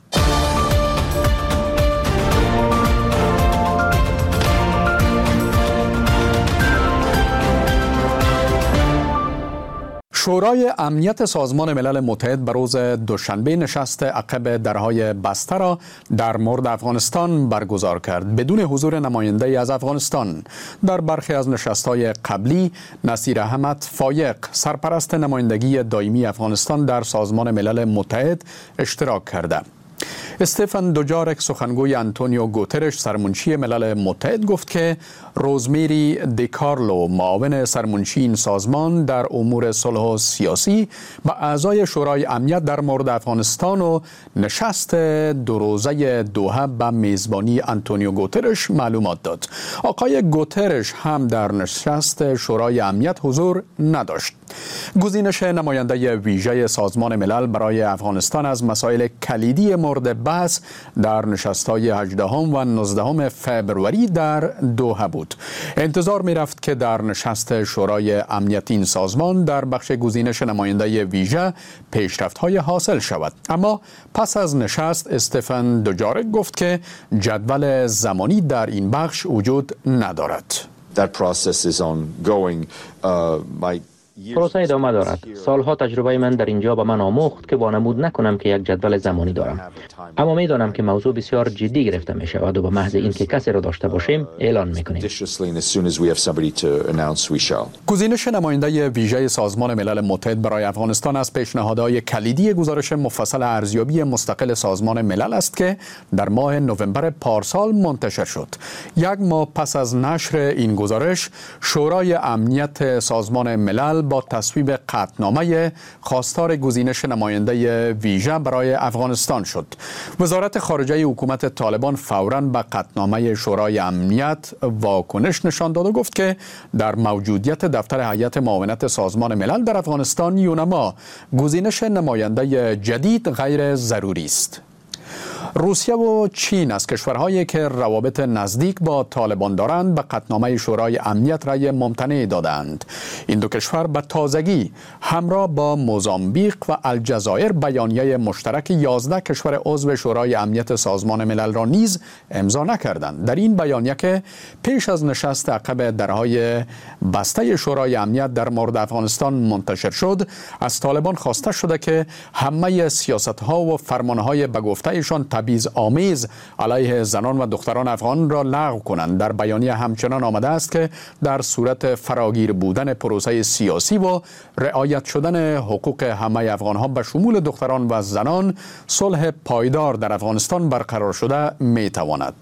شورای امنیت سازمان ملل متحد به روز دوشنبه نشست عقب درهای بسته را در مورد افغانستان برگزار کرد بدون حضور نماینده از افغانستان. در برخی از نشست‌های قبلی نصیر احمد فایق، سرپرست نمایندگی دائمی افغانستان در سازمان ملل متحد، اشتراک کرده. استفان دوجارک سخنگوی آنتونیو گوترش سرمنشی ملل متحد گفت که روزمیری دیکارلو معاون سرمنشی این سازمان در امور صلح و سیاسی با اعضای شورای امنیت در مورد افغانستان و نشست دو روزه دوحه به میزبانی آنتونیو گوترش معلومات داد. آقای گوترش هم در نشست شورای امنیت حضور نداشت. گزینش نماینده ویژه سازمان ملل برای افغانستان از مسائل کلیدی مورد بحث در نشست‌های 18 و 19 فبروری در دوحه بود. انتظار می‌رفت که در نشست شورای امنیت این سازمان در بخش گزینش نماینده ویژه پیشرفت‌های حاصل شود. اما پس از نشست استفان دوجارک گفت که جدول زمانی در این بخش وجود ندارد. پروسه ادامه دارد. سالها تجربه من در اینجا به من آموخت که وانمود نکنم که یک جدول زمانی دارم. اما می دانم که موضوع بسیار جدی گرفته می شود و به محض اینکه کسی را داشته باشیم اعلان می کنیم. گزینش نماینده ویژه سازمان ملل متحد برای افغانستان از پیشنهادهای کلیدی گزارش مفصل ارزیابی مستقل سازمان ملل است که در ماه نوامبر پارسال منتشر شد. یک ماه پس از نشر این گزارش، شورای امنیت سازمان ملل با تصویب قطعنامه خواستار گزینش نماینده ویژه برای افغانستان شد. وزارت خارجه حکومت طالبان فوراً به قطعنامه شورای امنیت واکنش نشان داد و گفت که در موجودیت دفتر هیئت معاونت سازمان ملل در افغانستان یونما گزینش نماینده جدید غیر ضروری است. روسیه و چین از کشورهایی که روابط نزدیک با طالبان دارند به قطعنامه شورای امنیت رأی ممتنع دادند. این دو کشور به تازگی همراه با موزامبیق و الجزایر بیانیه مشترک 11 کشور عضو شورای امنیت سازمان ملل را نیز امضا نکردند. در این بیانیه که پیش از نشست عقب درهای بسته شورای امنیت در مورد افغانستان منتشر شد، از طالبان خواسته شده که همه سیاست‌ها و فرمان‌های به گفته‌شان تبعیض‌آمیز علیه زنان و دختران افغان را لغو کنند. در بیانیه همچنان آمده است که در صورت فراگیر بودن پروسه سیاسی و رعایت شدن حقوق همه افغان‌ها به شمول دختران و زنان، صلح پایدار در افغانستان برقرار شده می‌تواند.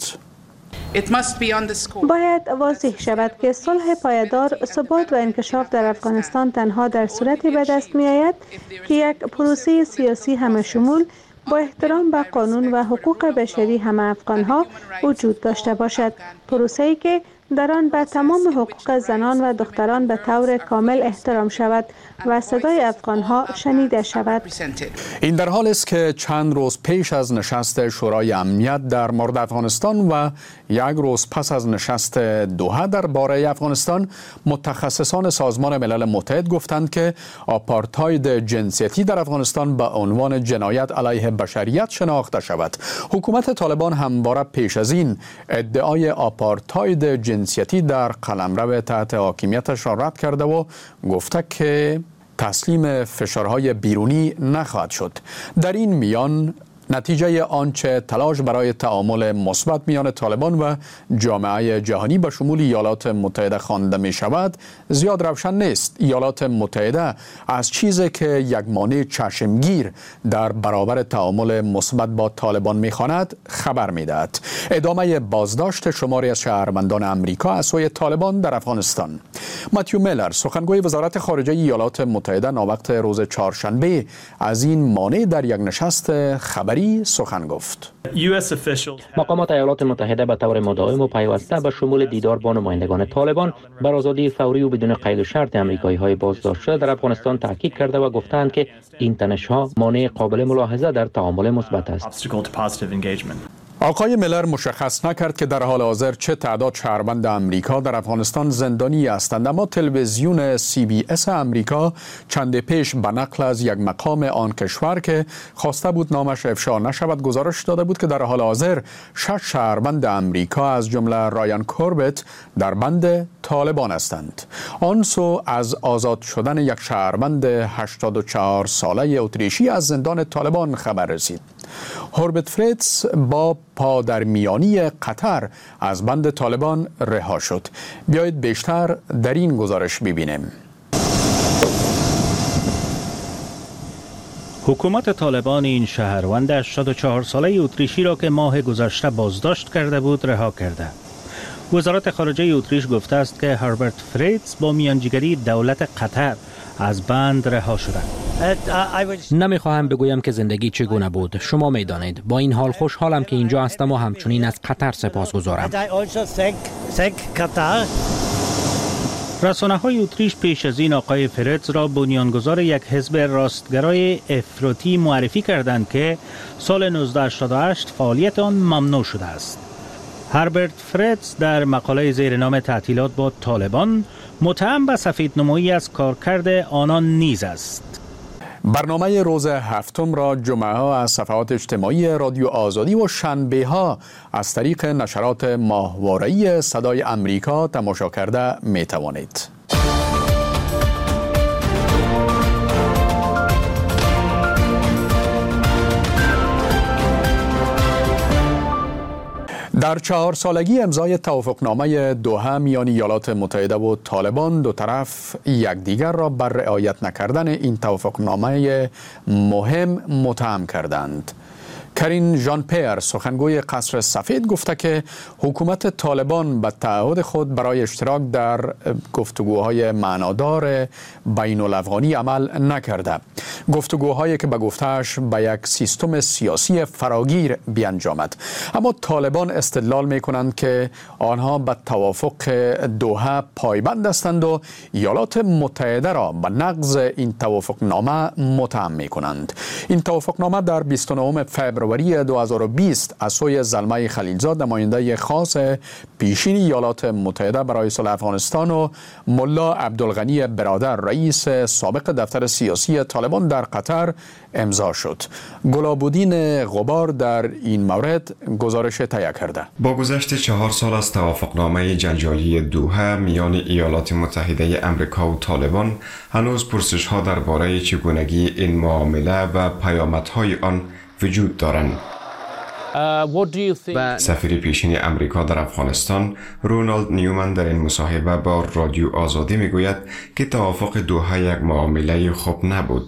باید واضح شود که صلح پایدار، ثبات و انکشاف در افغانستان تنها در صورتی به دست می آید که یک پروسه سیاسی همه شمول با احترام به قانون و حقوق بشری همه افغان‌ها وجود داشته باشد. پروسه‌ای که در آن به تمام حقوق زنان و دختران به طور کامل احترام شود و صدای افغان‌ها شنیده شود. این در حال است که چند روز پیش از نشست شورای امنیت در مورد افغانستان و یک روز پس از نشست دوحه درباره افغانستان، متخصصان سازمان ملل متحد گفتند که آپارتاید جنسیتی در افغانستان به عنوان جنایت علیه بشریت شناخته شود. حکومت طالبان همواره پیش از این ادعای آپارتاید جنسیتی در قلمرو تحت حاکمیتش را رد کرده و گفته که تسلیم فشارهای بیرونی نخواهد شد. در این میان نتیجه آنچه تلاش برای تعامل مثبت میان طالبان و جامعه جهانی به شمول ایالات متحده خوانده می شود زیاد روشن نیست. ایالات متحده از چیزی که یک مانع چشمگیر در برابر تعامل مثبت با طالبان می خواند خبر می دهد. ادامه بازداشت شماری از شهروندان امریکا از سوی طالبان در افغانستان. ماتیو میلر، سخنگوی وزارت خارجه ایالات متحده، ناوقت روز چهارشنبه از این مانع در یک نشست خبری سخن گفت. مقامات ایالات متحده به طور مداوم و پیوسته به شمول دیدار با نمایندگان طالبان بر آزادی فوری و بدون قید و شرط امریکایی‌های بازداشت شده در افغانستان تاکید کرده و گفتند که این تنش‌ها مانع قابل ملاحظه در تعامل مثبت است. آقای میلر مشخص نکرد که در حال حاضر چه تعداد شهروند امریکا در افغانستان زندانی هستند، اما تلویزیون CBS امریکا چند پیش به نقل از یک مقام آن کشور که خواسته بود نامش افشا نشود گزارش داده بود که در حال حاضر 6 شهروند امریکا از جمله رایان کوربت در بند طالبان هستند. آن سو از آزاد شدن یک شهروند 84 ساله اتریشی از زندان طالبان خبر رسید. هوربت فریتز با پادرمیانی قطر از بند طالبان رها شد. بیایید بیشتر در این گزارش ببینیم. حکومت طالبان این شهروند 84 ساله اتریشی را که ماه گذشته بازداشت کرده بود رها کرده. وزارت خارجه اتریش گفته است که هربرت فریتز با میانجیگری دولت قطر از بند رها شده. نمیخواهم بگویم که زندگی چگونه بود. شما میدانید. با این حال خوشحالم که اینجا هستم و همچنین از قطر سپاسگزارم. رسانه‌های اتریش پیش از این آقای فریتز را بنیانگذار یک حزب راستگرای افراطی معرفی کردند که سال 1988 فعالیت آن ممنوع شده است. هربرت فریتز در مقاله زیر نام تعطیلات با طالبان متهم به سفیدنمایی از کارکرد آنان نیز است. برنامه روز هفتم را جمعه ها از صفحات اجتماعی رادیو آزادی و شنبه ها از طریق نشرات ماهواره‌ای صدای امریکا تماشا کرده می توانید. در 4 سالگی امضای توافقنامه دوحه میان ایالات متحده و طالبان، دو طرف یکدیگر را بر رعایت نکردن این توافقنامه مهم متهم کردند. کرین ژان پیر سخنگوی قصر سفید گفته که حکومت طالبان به تعهد خود برای اشتراک در گفتگوهای معنادار بین الافغانی عمل نکرده. گفتگوهایی که به گفتهش به یک سیستم سیاسی فراگیر بیانجامد. اما طالبان استدلال می کنند که آنها به توافق دوحه پایبند هستند و ایالات متحده را به نقض این توافقنامه متهم می کنند. این توافقنامه در 29 فوریه 2020 از سوی زلمه خلیلزاد، نماینده خاص پیشین ایالات متحده برای صلح افغانستان، و ملا عبدالغنی برادر، رئیس سابق دفتر سیاسی طالبان در قطر امضا شد. گلابودین غبار در این مورد گزارش تهیه کرده. با گذشت 4 سال از توافقنامه جنجالی دوحه میان ایالات متحده آمریکا و طالبان، هنوز پرسش‌ها درباره چگونگی این معامله و پیامدهای آن وجود دارند. سفیر پیشین امریکا در افغانستان رونالد نیومن در این مصاحبه با رادیو آزادی میگوید که توافق دوحه یک معامله خوب نبود.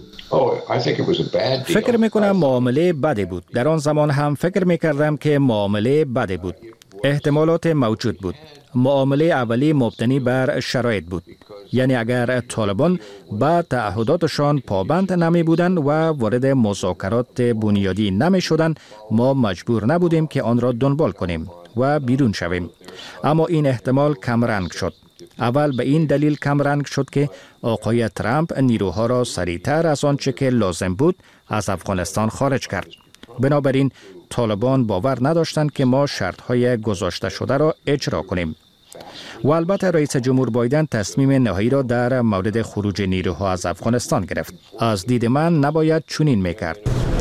فکر میکنم معامله بدی بود. در آن زمان هم فکر میکردم که معامله بدی بود. احتمالات موجود بود. معامله اولی مبتنی بر شرایط بود. یعنی اگر طالبان به تعهداتشان پابند نمی بودند و وارد مذاکرات بنیادی نمی شدند، ما مجبور نبودیم که آن را دنبال کنیم و بیرون شویم. اما این احتمال کمرنگ شد. اول به این دلیل کمرنگ شد که آقای ترامپ نیروها را سریعتر از آنچه که لازم بود از افغانستان خارج کرد. بنابراین طالبان باور نداشتند که ما شرطهای گذاشته شده را اجرا کنیم. و البته رئیس جمهور بایدن تصمیم نهایی را در مورد خروج نیروها از افغانستان گرفت. از دید من نباید چنین میکرد.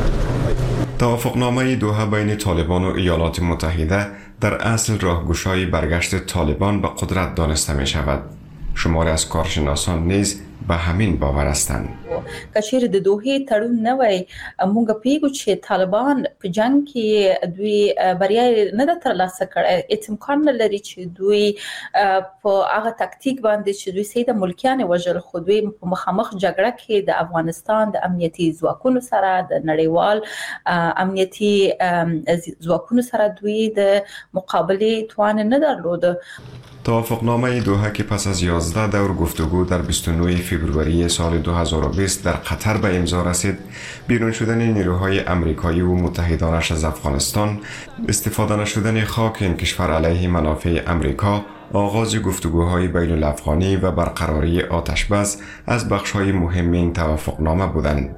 توافقنامه دوحه بین طالبان و ایالات متحده در اصل راهگشای برگشت طالبان به قدرت دانسته می شود. شماری از کارشناسان نیز به همین باور هستند. کچیر د دوحې تړون نه وای، مونږ پیګو چې طالبان په جنگ کې دوی بریا نه د ترلاسه کړي. امکان نه لري چې دوی په هغه تاکتیک باندې چې دوی سید ملکیان وژل، خو دوی په مخامخ جګړه کې د افغانستان د امنیتي ځواکونو سره، د نړیوال امنیتي ځواکونو سره دوی د مقابله توان نه درلود. توافقنامه دوحه که پس از 11 دور گفتگو در 29 فوریه سال 2020 در قطر به امضا رسید، بیرون شدن نیروهای امریکایی و متحدانش از افغانستان، استفاده نشدن خاک این کشور علیه منافع امریکا، آغاز گفتگوهای بین الافغانی و برقراری آتشبس از بخش‌های مهم این توافقنامه بودند.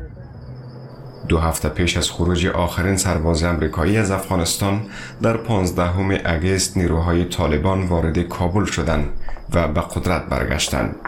2 هفته پیش از خروج آخرین سرباز امریکایی از افغانستان در 15 اگست نیروهای طالبان وارد کابل شدند و به قدرت برگشتند.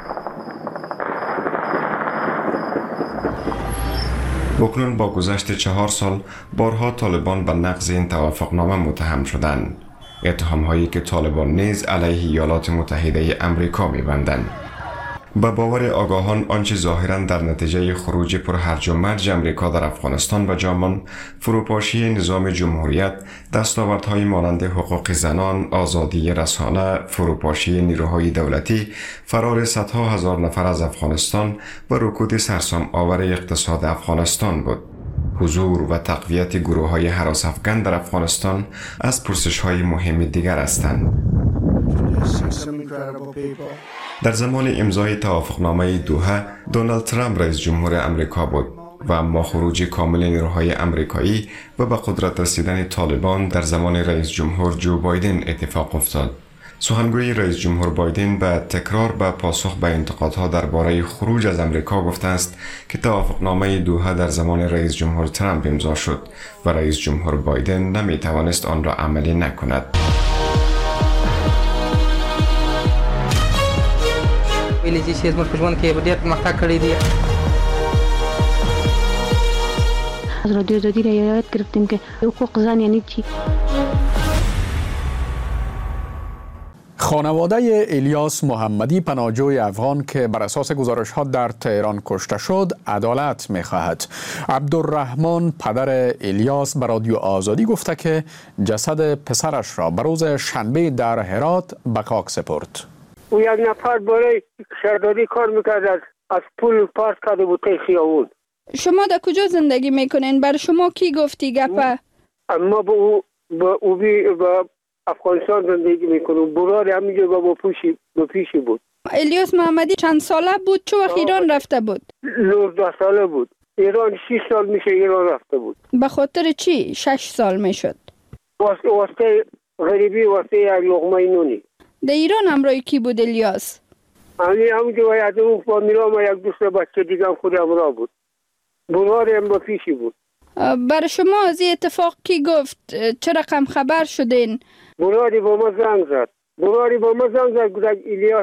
اکنون با گذشت 4 سال بارها طالبان به نقض این توافقنامه متهم شدند. اتهام‌هایی که طالبان نیز علیه ایالات متحده آمریکا می‌بندند. به باور آگاهان آنچه ظاهراً در نتیجه خروج پرهرج و مرج امریکا در افغانستان به جا ماند، فروپاشی نظام جمهوریت، دستاوردهای مانند حقوق زنان، آزادی رسانه، فروپاشی نیروهای دولتی، فرار صدها هزار نفر از افغانستان و رکود سرسام آور اقتصاد افغانستان بود. حضور و تقویت گروه‌های هراس افکن در افغانستان از پرسش‌های مهم دیگر هستند. در زمان امضای توافقنامه دوحه، دونالد ترامپ رئیس جمهور امریکا بود و اما خروج کامل نیروهای امریکایی و به قدرت رسیدن طالبان در زمان رئیس جمهور جو بایدن اتفاق افتاد. سخنگوی رئیس جمهور بایدن به تکرار به پاسخ به انتقادها درباره خروج از امریکا گفته است که توافقنامه دوحه در زمان رئیس جمهور ترامپ امضا شد و رئیس جمهور بایدن نمی توانست آن را عملی نکند. از رادیو آزادی را یاد گرفتیم که حقوق زن یعنی چی. خانواده الیاس محمدی پناهجوی افغان که بر اساس گزارش‌ها در تهران کشته شد عدالت می‌خواهد. عبدالرحمن پدر الیاس به رادیو آزادی گفته که جسد پسرش را به روز شنبه در هرات به خاک سپرد. او یک نفر برای شهرداری کار میکرد، از پول پارک کرده بود خیابون. شما در کجا زندگی میکنین؟ بر شما کی گفتی گپه؟ ما با افغانستان زندگی میکنم. برای همینجا با پیشی بود. الیاس محمدی چند ساله بود؟ چه وقت ایران رفته بود؟ 19 ساله بود. ایران 6 سال میشه ایران رفته بود. به خاطر چی 6 سال میشد؟ واسه غریبی، واسه یک لقمه نونی. در ایران همراه کی بود الیاس؟ همونجا باید اون فامیلا ما یک دوست بچه دیگه هم خود همراه بود. برای هم با پیشی بود. بر شما از این اتفاق کی گفت؟ چه رقم خبر شدین؟ برای با ما زنگ زد. گفت الیاس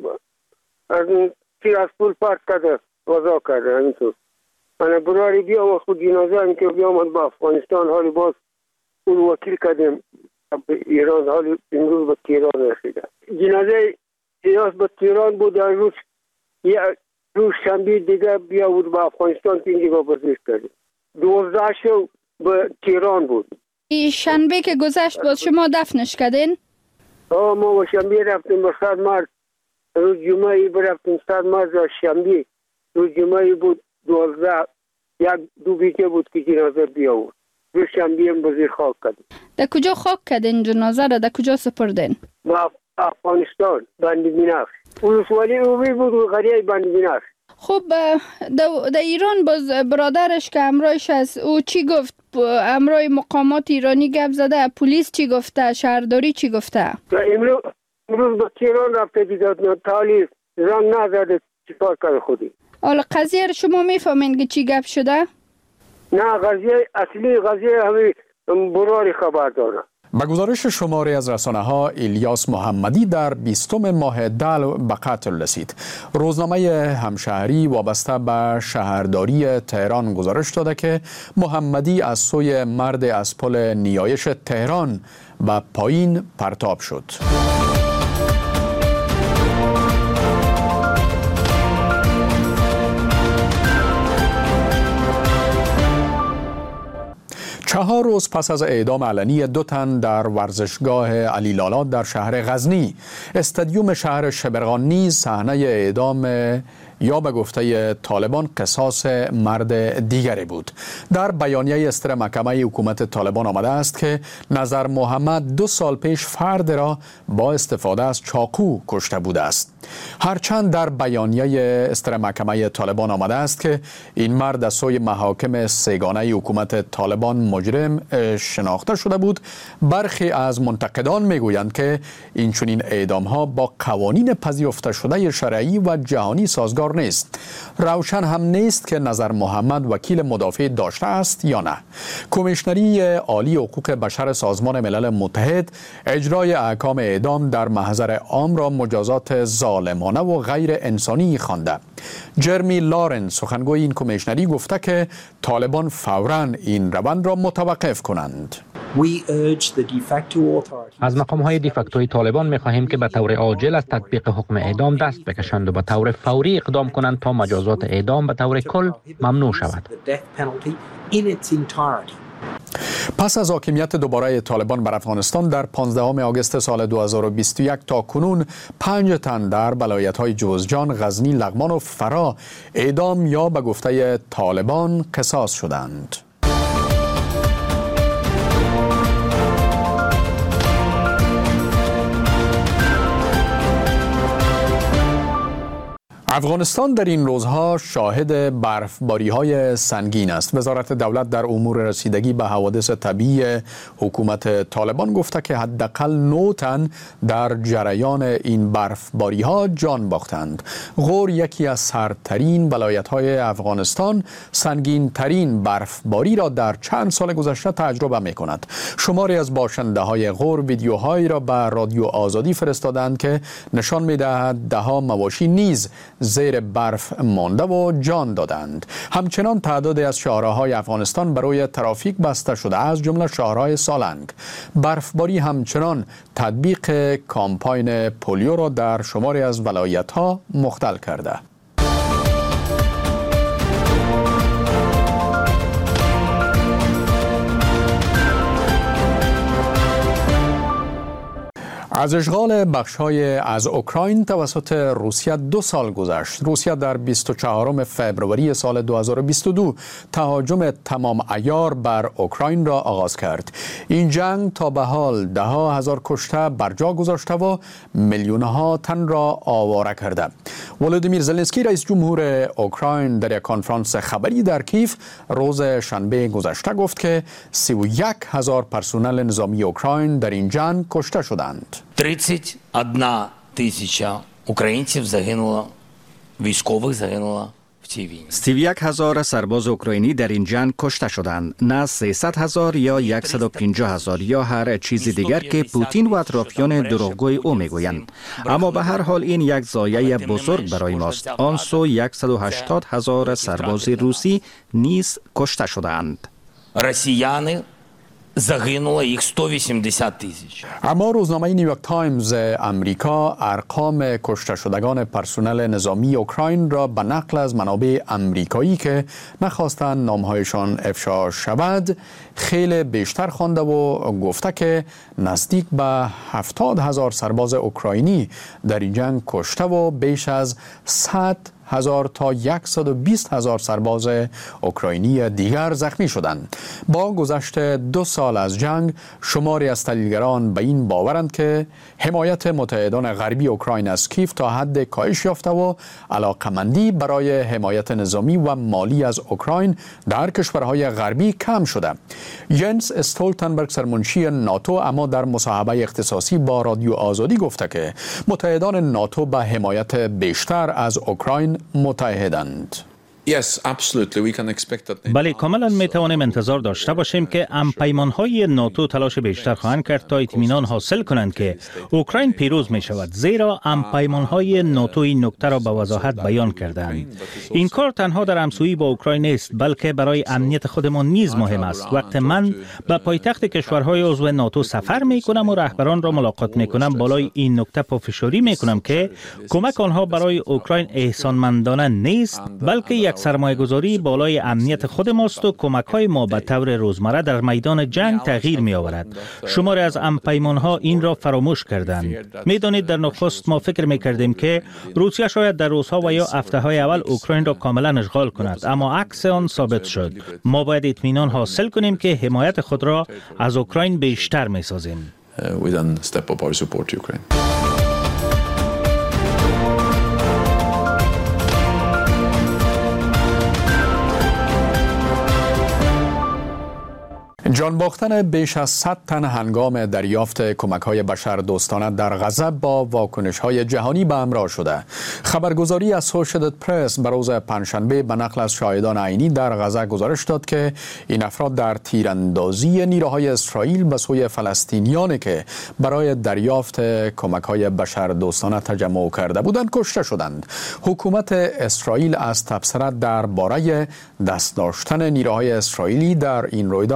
از پول پارک کرده، وضع کرده. همینطور من برای بیام و خود جنازه هم که بیام با افغانستان، حالی باز اون وکیل کردیم ایران، حالی امروز به تهران رسیده. جنازه الیاس به تهران بود. روز شنبه دیگه بیا بود به افغانستان، که اینجا بازداشت کردیم. 12 شو به تهران بود. این شنبه که گذشت باز شما دفنش کردین؟ ما با شنبه رفتیم به 100 مارس. روز جمعه برفتیم 100 مارس و شنبه روز جمعه بود 12. دو بیچه بود که جنازه بیا بود. روز شنبه هم بزیر خاک کردیم. در کجا خاک کردین جنازه را؟ در کجا سپردین؟ با افغانستان، بند بینفش. ولسوالی اوبی بود و قریه بند بینفش. خب در ایران باز برادرش که همراهش هست او چی گفت؟ همراه مقامات ایرانی گپ زده؟ پلیس چی گفته؟ شهرداری چی گفته؟ امروز به تهران رفته دیگه، تالی زنگ نزده چیکار کرده خودی. حالا قضیه رو شما میفهمین که چی گپ شده؟ نه، اصلی قضیه همین برای خبر داره. به گزارش شماری از رسانه‌ها، الیاس محمدی در 20 ماه دل به قتل رسید. روزنامه همشهری وابسته به شهرداری تهران گزارش داده که محمدی از سوی مرد از پل نیایش تهران به پایین پرتاب شد. چهار روز پس از اعدام علنی 2 تن در ورزشگاه علی لالا در شهر غزنی، استادیوم شهر شبرغان نیز صحنه اعدام یا به گفته طالبان قصاص مرد دیگری بود. در بیانیه اصدار محکمه حکومت طالبان آمده است که نظر محمد 2 سال پیش فرد را با استفاده از چاقو کشته بوده است. هرچند در بیانیه اصدار محکمه طالبان آمده است که این مرد از سوی محاکم سگانه حکومت طالبان مجرم شناخته شده بود، برخی از منتقدان میگویند که این چنین اعدام‌ها با قوانین پذیرفته شده شرعی و جهانی سازگار نیست. روشن هم نیست که نظر محمد وکیل مدافع داشته است یا نه. کمیشنری عالی حقوق بشر سازمان ملل متحد اجرای احکام اعدام در محضر عام را مجازات ظالمانه و غیر انسانی خوانده. جرمی لارنس سخنگوی این کمیشنری گفته که طالبان فوراً این روند را متوقف کنند. از مقام‌های دیفکتوی طالبان می‌خواهیم که به طور عاجل از تطبیق حکم اعدام دست بکشند و به طور فوری اقدام کنند تا مجازات اعدام به طور کل ممنوع شود. پس از حاکمیت دوباره طالبان بر افغانستان در 15 آگوست سال 2021 تا کنون 5 تن در ولایت‌های جوزجان، غزنی، لغمان و فرا اعدام یا به گفته طالبان قصاص شدند. افغانستان در این روزها شاهد برفباری‌های سنگین است. وزارت دولت در امور رسیدگی به حوادث طبیعی حکومت طالبان گفته که حداقل 9 تن در جریان این برفباری‌ها جان باختند. غور یکی از سردترین ولایت‌های افغانستان سنگین‌ترین برفباری را در چند سال گذشته تجربه می‌کند. شماری از باشنده‌های غور ویدیوهایی را به رادیو آزادی فرستادند که نشان می‌دهد ده‌ها مواشی نیز زیر برف مانده و جان دادند. همچنان تعدادی از شاهراهای افغانستان برای ترافیک بسته شده، از جمله شاهراه سالنگ. برفباری همچنان تطبیق کامپاین پولیو را در شماری از ولایت‌ها مختل کرده. از اشغال بخش‌های از اوکراین توسط روسیه 2 سال گذشت. روسیه در 24 فوریه سال 2022 تهاجم تمام عیار بر اوکراین را آغاز کرد. این جنگ تا به حال 10,000 کشته بر جا گذاشته و میلیون‌ها تن را آواره کرده. ولودیمیر زلنسکی رئیس جمهور اوکراین در یک کنفرانس خبری در کیف روز شنبه گذشته گفت که 31,000 پرسنل نظامی اوکراین در این جنگ کشته شدند. 31,000 українців загинуло, військових загинуло в цій війні. 31,000 سرباز اوکراینی در این جنگ کشته شدند. نه 300,000 یا 150,000 یا هر چیز دیگر که پوتین و اطرافیان دروغگوی او میگویند. اما به هر حال این یک ضایعه بزرگ برای ماست. آن سو 180,000 سرباز روسی نیز کشته شدند. رسیяни загинуло їх 180,000. اما روزنامه نیویورک تایمز امریکا ارقام کشته شدگان پرسنل نظامی اوکراین را به نقل از منابع امریکایی که نخواستند نامهایشان افشا شود خیلی بیشتر خوانده و گفته که نزدیک به 70,000 سرباز اوکراینی در این جنگ کشته و بیش از 100,000 تا 120,000 سرباز اوکراینی دیگر زخمی شدند. با گذشت 2 سال از جنگ شماری از تحلیلگران به این باورند که حمایت متحدان غربی اوکراین از کیف تا حد کاهش یافته و علاقمندی برای حمایت نظامی و مالی از اوکراین در کشورهای غربی کم شده. ینس استولتنبرگ سرمنشی ناتو اما در مصاحبه اختصاصی با رادیو آزادی گفته که متحدان ناتو به حمایت بیشتر از اوکراین متحدند. بله، کاملا می توانیم انتظار داشته باشیم که همپیمان‌های ناتو تلاش بیشتر خواهند کرد تا اطمینان حاصل کنند که اوکراین پیروز می شود، زیرا همپیمان‌های ناتو این نکته را به وضاحت بیان کردند. این کار تنها در همسویی با اوکراین نیست، بلکه برای امنیت خودمان نیز مهم است. وقتی من به پایتخت کشورهای عضو ناتو سفر می کنم و رهبران را ملاقات می کنم، بالای این نکته پافشاری می کنم که کمک آنها برای اوکراین احسانمندانه نیست، بلکه یک سرمایه‌گذاری بالای امنیت خود ماست و کمک‌های ما به طور روزمره در میدان جنگ تغییر می‌آورد. شماری از همپیمان‌ها این را فراموش کردند. می‌دانید در نخست ما فکر می‌کردیم که روسیه شاید در روزها و یا هفته‌های اول اوکراین را کاملا اشغال کند، اما عکس آن ثابت شد. ما باید اطمینان حاصل کنیم که حمایت خود را از اوکراین بیشتر می‌سازیم. جان باختن بیش از 100 تن هنگام دریافت کمک‌های بشردوستانه در غزه با واکنش‌های جهانی به همراه شده. خبرگزاری اسوسییتد پرس به روز پنجشنبه به نقل از شاهدان عینی در غزه گزارش داد که این افراد در تیراندازی نیروهای اسرائیل به سوی فلسطینیانی که برای دریافت کمک‌های بشردوستانه تجمع کرده بودند کشته شدند. حکومت اسرائیل از تبصره درباره دست داشتن نیروهای اسرائیلی در این رویداد خود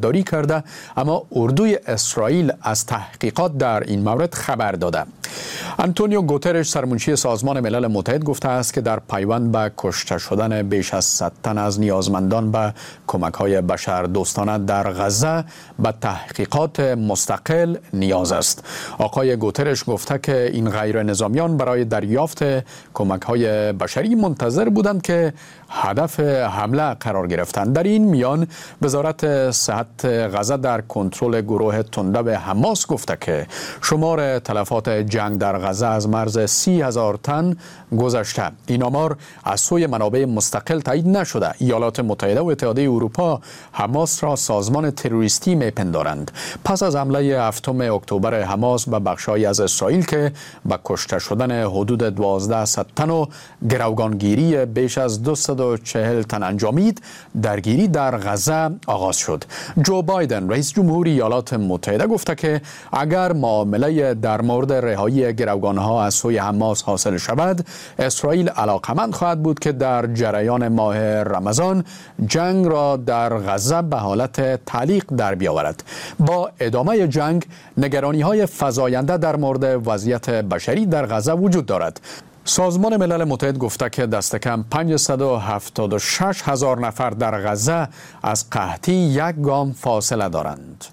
نگهداری کرده، اما اردوی اسرائیل از تحقیقات در این مورد خبر داده. آنتونیو گوترش سرمنشی سازمان ملل متحد گفته است که در پیوند به کشته شدن بیش از 100 تن از نیازمندان به کمک‌های بشردوستانه در غزه به تحقیقات مستقل نیاز است. آقای گوترش گفته که این غیر نظامیان برای دریافت کمک‌های بشری منتظر بودند که هدف حمله قرار گرفتند. در این میان وزارت صحت غزه در کنترل گروه تندرو حماس گفته که شمار تلفات جنگ در غزه از مرز 30,000 تن گذشته. این آمار از سوی منابع مستقل تایید نشده. ایالات متحده و اتحادیه اروپا حماس را سازمان تروریستی میپندارند. پس از حمله 7 اکتبر حماس به بخش‌هایی از اسرائیل که به کشته شدن حدود 1200 تن و گروگانگیری بیش از 240 تن انجامید، درگیری در غزه آغاز شد. جو بایدن رئیس جمهور ایالات متحده گفته که اگر معامله در مورد رهایی گروگانها از سوی حماس حاصل شود، اسرائیل علاقمند خواهد بود که در جریان ماه رمضان جنگ را در غزه به حالت تعلیق در بیاورد. با ادامه جنگ نگرانی‌های فزاینده در مورد وضعیت بشری در غزه وجود دارد. سازمان ملل متحد گفته که دست کم 576,000 نفر در غزه از قحطی یک گام فاصله دارند.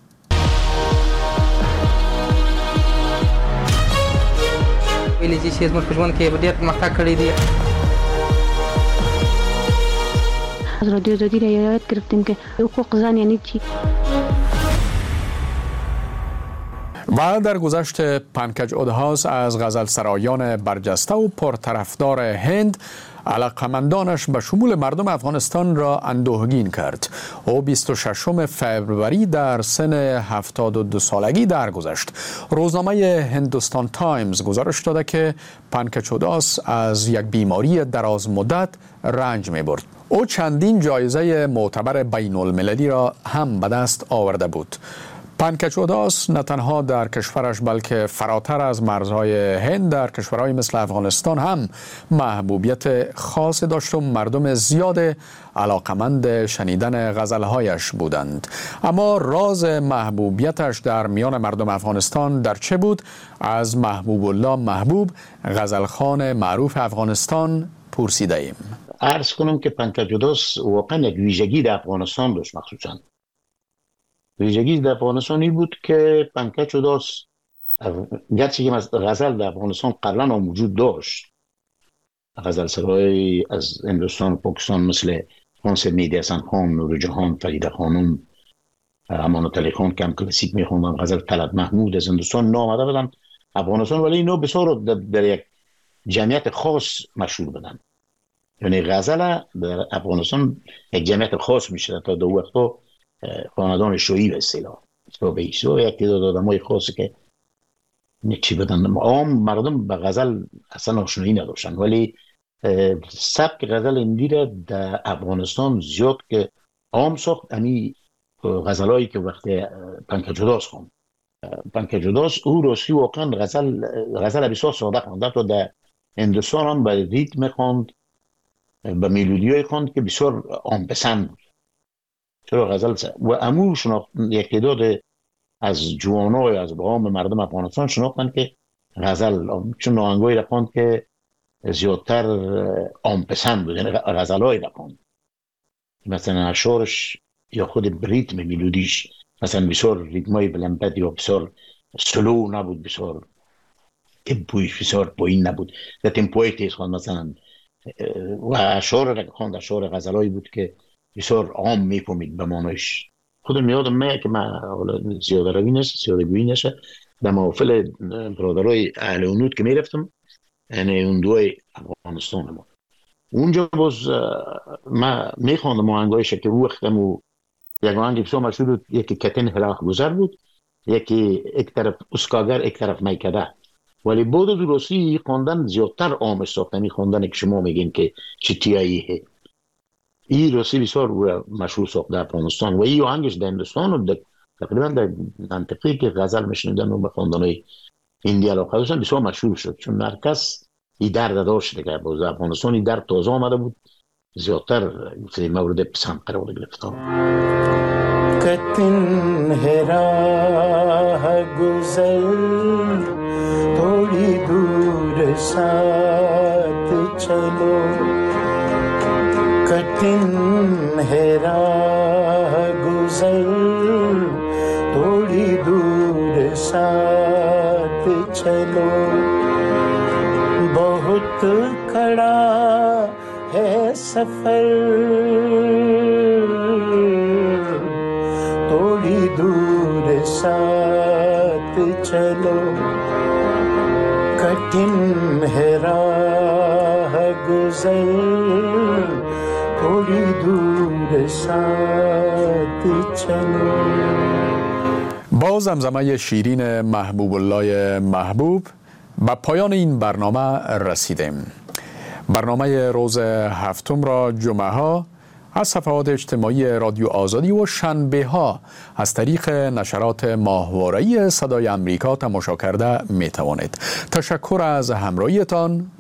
از رادیو آزادی را یاد گرفتیم که حقوق زن یعنی چی. و در گذشت پنکج اودهاس از غزلسرایان برجسته و پرطرفدار هند علاقمندانش به شمول مردم افغانستان را اندوهگین کرد. او 26 فوریه در سن 72 سالگی درگذشت. روزنامه هندوستان تایمز گزارش داده که پنکج اودهاس از یک بیماری دراز مدت رنج می برد. او چندین جایزه معتبر بین المللی را هم به دست آورده بود. پنکج اودهاس نه تنها در کشورش بلکه فراتر از مرزهای هند در کشورهای مثل افغانستان هم محبوبیت خاص داشت و مردم زیاد علاقمند شنیدن غزلهایش بودند. اما راز محبوبیتش در میان مردم افغانستان در چه بود؟ از محبوب الله محبوب، غزلخوان معروف افغانستان، پرسیده ایم. عرض کنم که پنکج اودهاس واقعا یک ویژگی در افغانستان داشت. مخصوصا ویژگی در افغانستان این بود که پنکج اودهاس گرچه که غزل در افغانستان قبلا هم وجود داشت، غزل سرای از هندوستان و پاکستان مثل خانسر مهدی حسن خان، نور جهان، فریده خانم، امانت علی خان که هم کلاسیک میخوندن، غزل طلعت محمود از هندوستان آمده بودن افغانستان، ولی اینا بسیار در یک جمعیت خاص مشهور بودن. یعنی غزل در افغانستان یک جمعیت خاص میشه. تا دو وقتا خاندان شویی به اصطلاح به ایشو یک تعداد آدمای خاصی که چی بدن عام مردم به غزل اصلا آشنایی نداشتن، ولی سبک غزل هندی را در افغانستان زیاد که عام ساخت. امی غزلایی که وقتی پنکج اودهاس خوند، پنکج اودهاس او راستی واقعا غزل بسیار ساده خوند. تا در هندوستان هم به ریتم خوند، به ملودیای خوند که بسیار عام پسند بود. چرا غزل و امو شناخت یک تعداد از جوانای از عام مردم افغانستان شناختن که غزل چون آهنگایی را خواند که زیادتر عام پسند بود، یعنی غزلایی را خواند مثلا اشعارش یا خود ریتم ملودیش مثلا بسیار ریتمای بلند یا بسیار سلو نبود، بسیار تمپویش بسیار پایین نبود، در تمپوی تیز خواند مثلا. و اشعار را خواند اشعار غزلایی بود که بسیار عام میفهمید به معنیش. خودم یادم میاد که من زیاده روی نشه، زیاده گویی نشه، در محافل برادرای اهل اونود که میرفتم، یعنی اون دوی افغانستان ما اونجا باز من میخواندم آهنگایش که وقتم و یک آهنگ بسیار مشهور بود، یکی کتن هلاک گذر بود، یکی یک طرف اسکاگر یک طرف میکده. ولی بود درستی خواندن زیادتر عام ساختن خواندن که شما میگین که چیتیاییه. این راستی بسیار مشهور ساخت در افغانستان و این آهنگش در هندوستان و تقریبا در منطقه‌ای که غزل میشنیدن و به خواندن‌های هندی علاقه داشتن بسیار مشهور شد، چون هر کس این درد داشت که باز افغانستان این درد تازه آمده بود، زیادتر مورد پسند قرار گرفت. कतिन है राह गुजर थोड़ी दूर साथ चलो कठिन है राह गुजर थोड़ी दूर साथ चलो बहुत कड़ा है सफर थोड़ी दूर साथ चलो कठिन है राह गुजर थोड़ी दूर साथ चलो. با زمزمه شیرین محبوب الله محبوب به پایان این برنامه رسیدیم. برنامه روز هفتم را جمعه ها از صفحات اجتماعی رادیو آزادی و شنبه ها از طریق نشرات ماهواره‌ای صدای امریکا تماشا کرده می توانید. تشکر از همراهیتان.